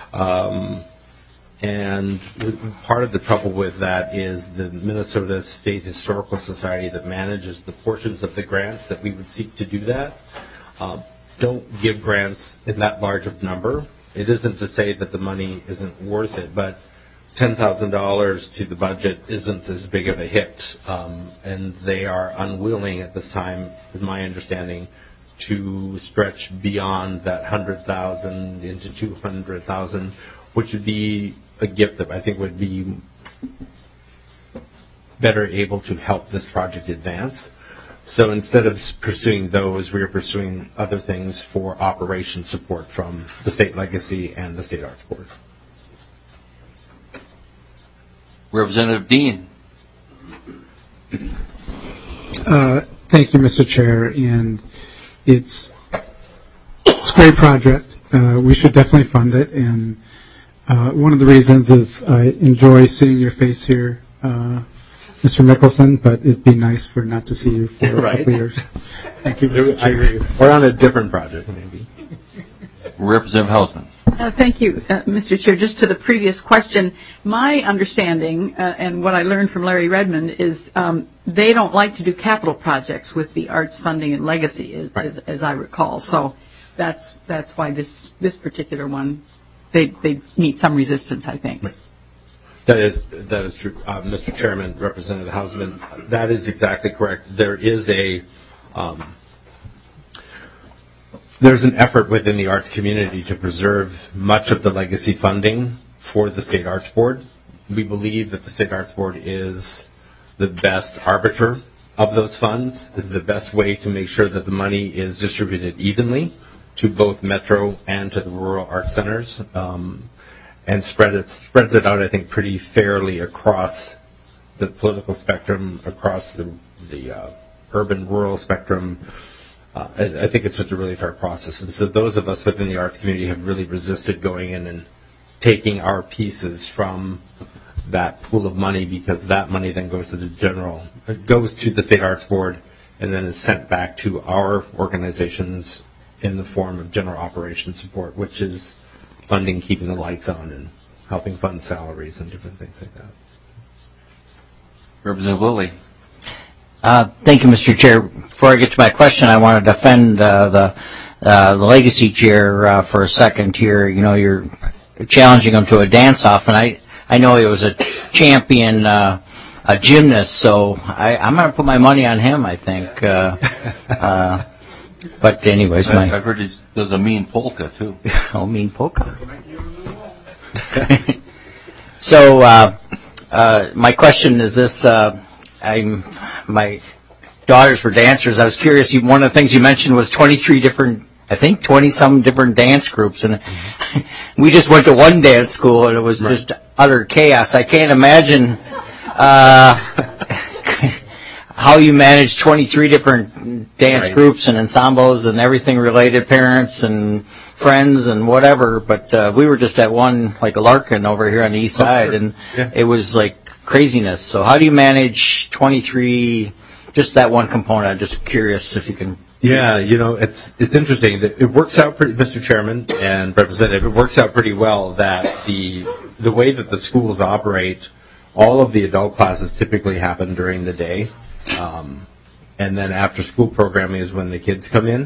And part of the trouble with that is the Minnesota State Historical Society that manages the portions of the grants that we would seek to do that don't give grants in that large of number. It isn't to say that the money isn't worth it, but $10,000 to the budget isn't as big of a hit, and they are unwilling at this time, is my understanding, to stretch beyond that $100,000 into $200,000, which would be a gift that I think would be better able to help this project advance. So instead of pursuing those, we are pursuing other things for operation support from the State Legacy and the State Arts Board. Representative Dean. Thank you, Mr. Chair. And it's a great project. We should definitely fund it. And one of the reasons is I enjoy seeing your face here, Mr. Mickelson, but it'd be nice for not to see you for a couple of years. Thank you, Mr. Chair. I agree. Or on a different project, maybe. Representative Hausman. Thank you, Mr. Chair. Just to the previous question, my understanding and what I learned from Larry Redmond is they don't like to do capital projects with the arts funding and legacy, as I recall. So that's why this particular one, they meet some resistance, I think. Right. That is true, Mr. Chairman, Representative Hausman. That is exactly correct. There is there's an effort within the arts community to preserve much of the legacy funding for the State Arts Board. We believe that the State Arts Board is the best arbiter of those funds, is the best way to make sure that the money is distributed evenly to both Metro and to the rural arts centers, and spreads it out, I think, pretty fairly across the political spectrum, across the urban-rural spectrum. I think it's just a really fair process. And so those of us within the arts community have really resisted going in and taking our pieces from that pool of money, because that money then goes to the State Arts Board and then is sent back to our organizations in the form of general operations support, which is funding keeping the lights on and helping fund salaries and different things like that. Representative Lilly. Thank you, Mr. Chair. Before I get to my question, I want to defend the legacy chair for a second here. You know, you're challenging him to a dance-off, and I know he was a champion a gymnast, so I'm going to put my money on him, I think. But anyways, I've heard he does a mean polka, too. Oh, mean polka. So my question is this. My daughters were dancers. I was curious, one of the things you mentioned was 23 different, I think 20-some different dance groups. And we just went to one dance school, and it was just utter chaos. I can't imagine how you manage 23 different dance groups and ensembles and everything related, parents and friends and whatever. But we were just at one, like a Larkin over here on the east side, and it was like craziness. So how do you manage 23, just that one component? I'm just curious if you can. Yeah, you know, it's interesting that it works out pretty, Mr. Chairman and Representative, it works out pretty well that the way that the schools operate, all of the adult classes typically happen during the day. And then after school programming is when the kids come in.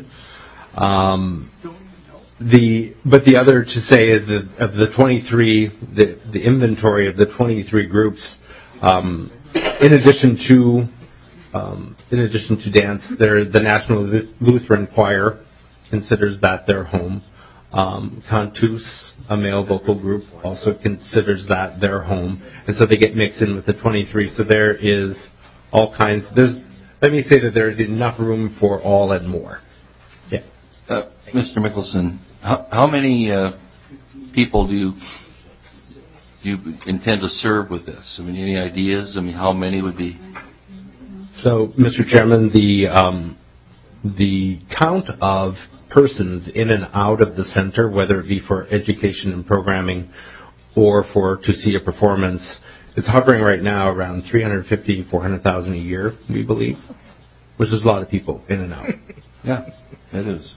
But the other to say is that of the 23, the inventory of the 23 groups, in addition to dance, the National Lutheran Choir considers that their home. Cantus, a male vocal group, also considers that their home, and so they get mixed in with the 23. So there is all kinds. Let me say that there is enough room for all and more. Yeah. Mr. Mickelson, how many people do you intend to serve with this? I mean, any ideas? I mean, how many would be? So, Mr. Chairman, the count of persons in and out of the center, whether it be for education and programming or to see a performance, is hovering right now around 350, 400,000 a year, we believe, which is a lot of people in and out. Yeah, it is.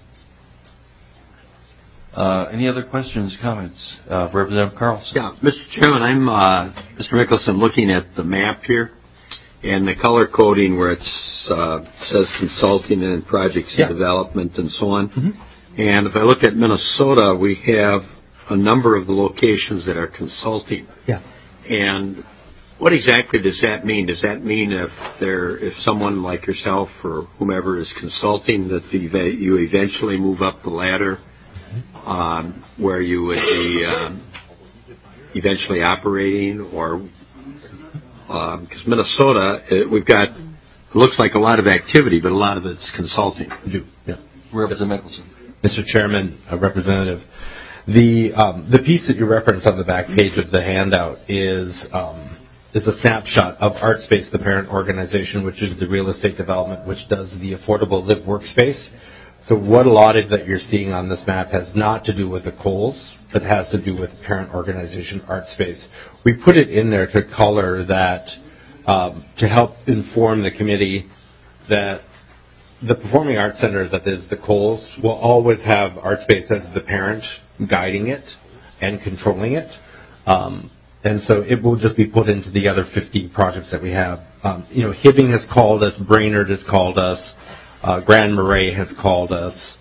Any other questions, comments? Representative Carlson. Yeah, Mr. Chairman, I'm Mr. Mickelson, looking at the map here and the color coding where it says consulting and projects and development and so on. Mm-hmm. And if I look at Minnesota, we have a number of the locations that are consulting. Yeah. And what exactly does that mean? Does that mean if someone like yourself or whomever is consulting that you eventually move up the ladder, where you would be eventually operating, or because Minnesota, we've got, it looks like a lot of activity, but a lot of it's consulting. Yeah. Representative Mickelson. Mr. Chairman, Representative, the piece that you referenced on the back page of the handout is a snapshot of ArtSpace, the parent organization, which is the real estate development, which does the affordable live workspace. So what a lot of that you're seeing on this map has not to do with the Kohl's, but has to do with the parent organization, ArtSpace. We put it in there to color that, to help inform the committee that the Performing Arts Center, that is the Kohl's, will always have ArtSpace as the parent guiding it and controlling it. And so it will just be put into the other 50 projects that we have. Hibbing has called us, Brainerd has called us, Grand Marais has called us.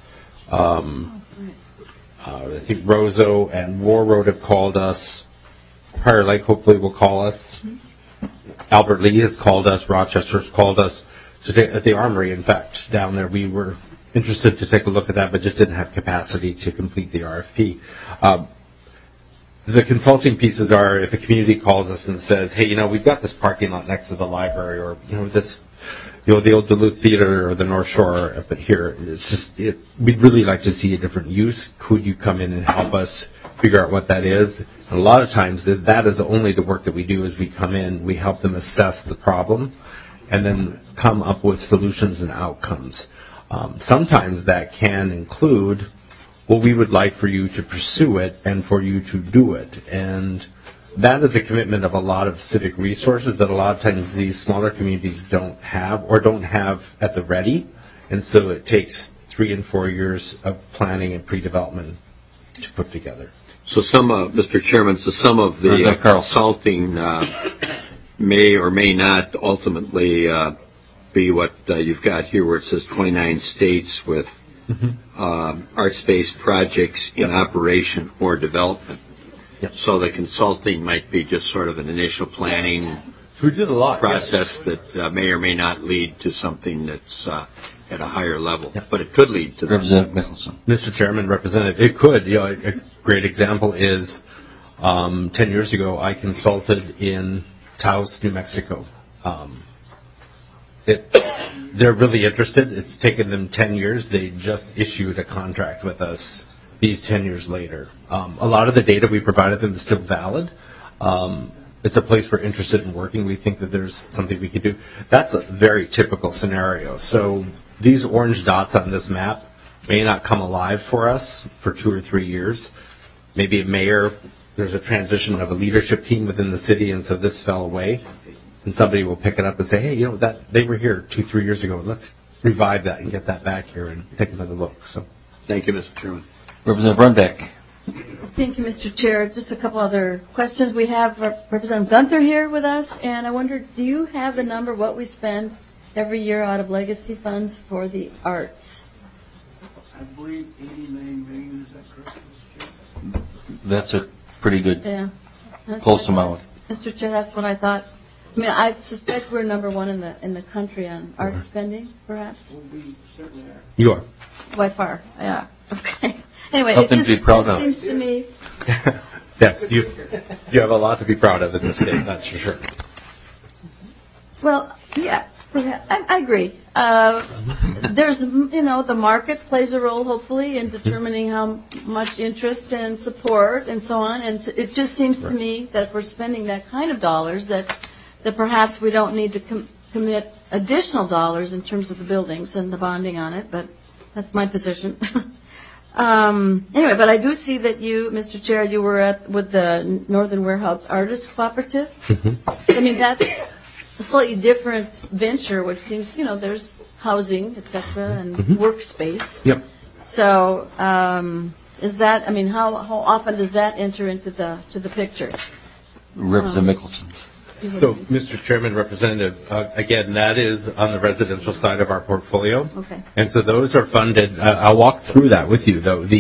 I think Roseau and War Road have called us. Prior Lake hopefully will call us. Albert Lee has called us. Rochester's called us. At the Armory, in fact, down there, we were interested to take a look at that, but just didn't have capacity to complete the RFP. The consulting pieces are if a community calls us and says, hey, we've got this parking lot next to the library, or, this, the old Duluth Theater or the North Shore up here. It's just, we'd really like to see a different use. Could you come in and help us figure out what that is? And a lot of times that is only the work that we do is we come in, we help them assess the problem, and then come up with solutions and outcomes. Sometimes that can include well, we would like for you to pursue it and for you to do it. And that is a commitment of a lot of civic resources that a lot of times these smaller communities don't have or don't have at the ready. And so it takes 3 and 4 years of planning and pre-development to put together. So Mr. Chairman, some of the consulting may or may not ultimately be what you've got here, where it says 29 states with arts-based projects in operation or development. Yep. So the consulting might be just sort of an initial planning we did a lot, process that may or may not lead to something that's at a higher level, but it could lead to Representative Mickelson. Mr. Chairman, Representative, it could. A great example is 10 years ago I consulted in Taos, New Mexico. They're really interested. It's taken them 10 years. They just issued a contract with us these 10 years later. A lot of the data we provided them is still valid. It's a place we're interested in working. We think that there's something we could do. That's a very typical scenario. So these orange dots on this map may not come alive for us for 2 or 3 years. Maybe a mayor, there's a transition of a leadership team within the city, and so this fell away. And somebody will pick it up and say, hey, that they were here 2-3 years ago. Let's revive that and get that back here and take another look. So, thank you, Mr. Chairman. Representative Runbeck. Thank you, Mr. Chair. Just a couple other questions. We have Representative Gunther here with us, and I wonder, do you have the number what we spend every year out of legacy funds for the arts? I believe 89 million, is that correct, Mr. Chair? That's a pretty good, close amount. Mr. Chair, that's what I thought. I mean, I suspect we're number one in the country on art spending, perhaps. Well, we certainly are. You are. By far, yeah. Okay. Anyway, Something to be proud of. Seems to me. Yes, you have a lot to be proud of in this state, that's for sure. Well, yeah, I agree. There's, the market plays a role, hopefully, in determining how much interest and support and so on. And it just seems to me that if we're spending that kind of dollars, that perhaps we don't need to commit additional dollars in terms of the buildings and the bonding on it. But that's my position. Anyway, but I do see that you, Mr. Chair, you were with the Northern Warehouse Artists Cooperative. I mean, that's a slightly different venture, which seems, there's housing, et cetera, and workspace. Yep. So, is that, I mean, how often does that enter into the picture? Representative Mickelson. So, Mr. Chairman, Representative, again, that is on the residential side of our portfolio. Okay. And so those are funded. I'll walk through that with you, though.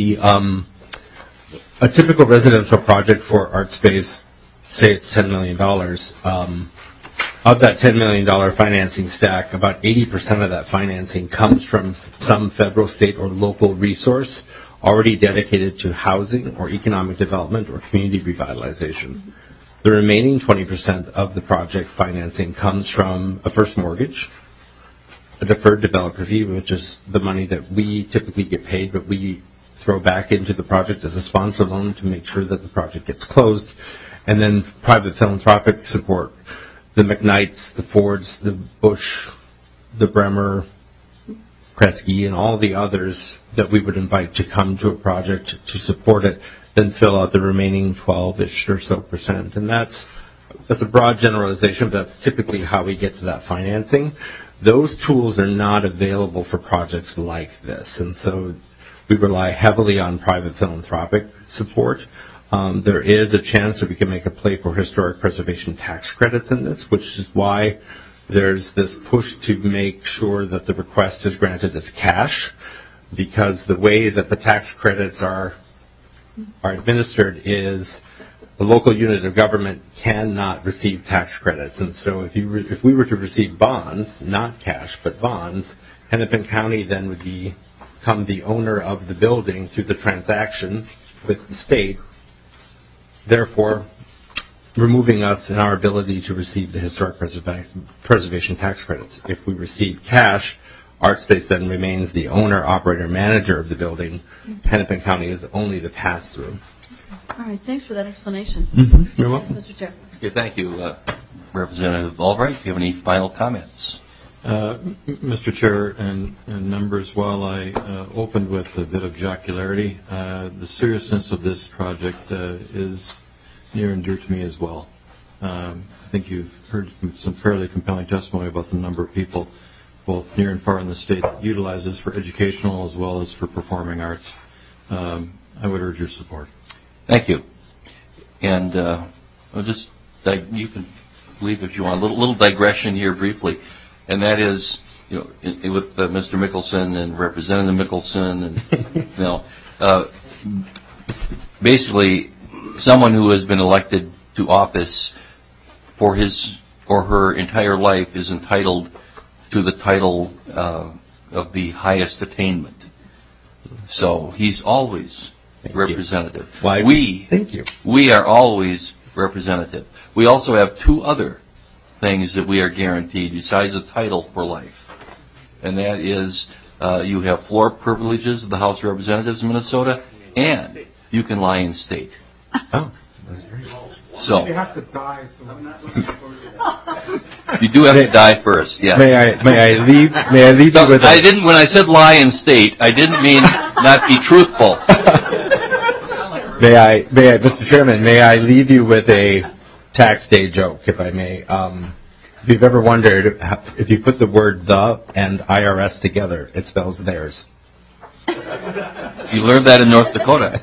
A typical residential project for art space, say it's $10 million. Of that $10 million financing stack, about 80% of that financing comes from some federal, state, or local resource already dedicated to housing or economic development or community revitalization. The remaining 20% of the project financing comes from a first mortgage, a deferred developer fee, which is the money that we typically get paid, but we throw back into the project as a sponsor loan to make sure that the project gets closed, and then private philanthropic support. The McKnights, the Fords, the Bush, the Bremer, Kresge, and all the others that we would invite to come to a project to support it, then fill out the remaining 12-ish or so percent. And that's a broad generalization, but that's typically how we get to that financing. Those tools are not available for projects like this, and so we rely heavily on private philanthropic support. There is a chance that we can make a play for historic preservation tax credits in this, which is why there's this push to make sure that the request is granted as cash, because the way that the tax credits are administered is the local unit of government cannot receive tax credits. And so if we were to receive bonds, not cash, but bonds, Hennepin County then would become the owner of the building through the transaction with the state, therefore removing us in our ability to receive the historic preservation tax credits. If we receive cash, ArtSpace then remains the owner, operator, manager of the building. Hennepin County is only the pass-through. All right, thanks for that explanation. You're welcome. Thanks, Mr. Chair. Okay, thank you, Representative Albright. Do you have any final comments? Mr. Chair and members, while I opened with a bit of jocularity, the seriousness of this project is near and dear to me as well. I think you've heard some fairly compelling testimony about the number of people, both near and far in the state, that utilize this for educational as well as for performing arts. I would urge your support. Thank you. And you can leave if you want. A little digression here briefly, and that is, with Mr. Mickelson and Representative Mickelson, and basically, someone who has been elected to office for his or her entire life is entitled to the title of the highest attainment. So he's always representative. Thank you. We are always representative. We also have two other things that we are guaranteed besides the title for life, and that is you have floor privileges of the House of Representatives of Minnesota, and you can lie in state. Oh. So You have to die. you do have to die first. Yeah. May I leave you with I didn't. When I said lie in state, I didn't mean not be truthful. May I, Mr. Chairman, may I leave you with a tax day joke, if I may? If you've ever wondered, if you put the word "the" and IRS together, it spells theirs. You learned that in North Dakota.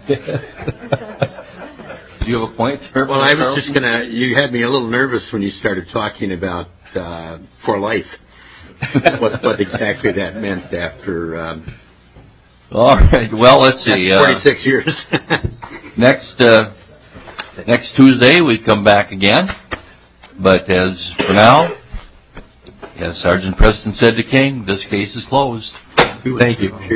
Do you have a point? Well, I was just you had me a little nervous when you started talking about for life, what exactly that meant after all right. Well, let's see. 46 years. Next Tuesday, we come back again. But as for now, as Sergeant Preston said to King, this case is closed. Thank you.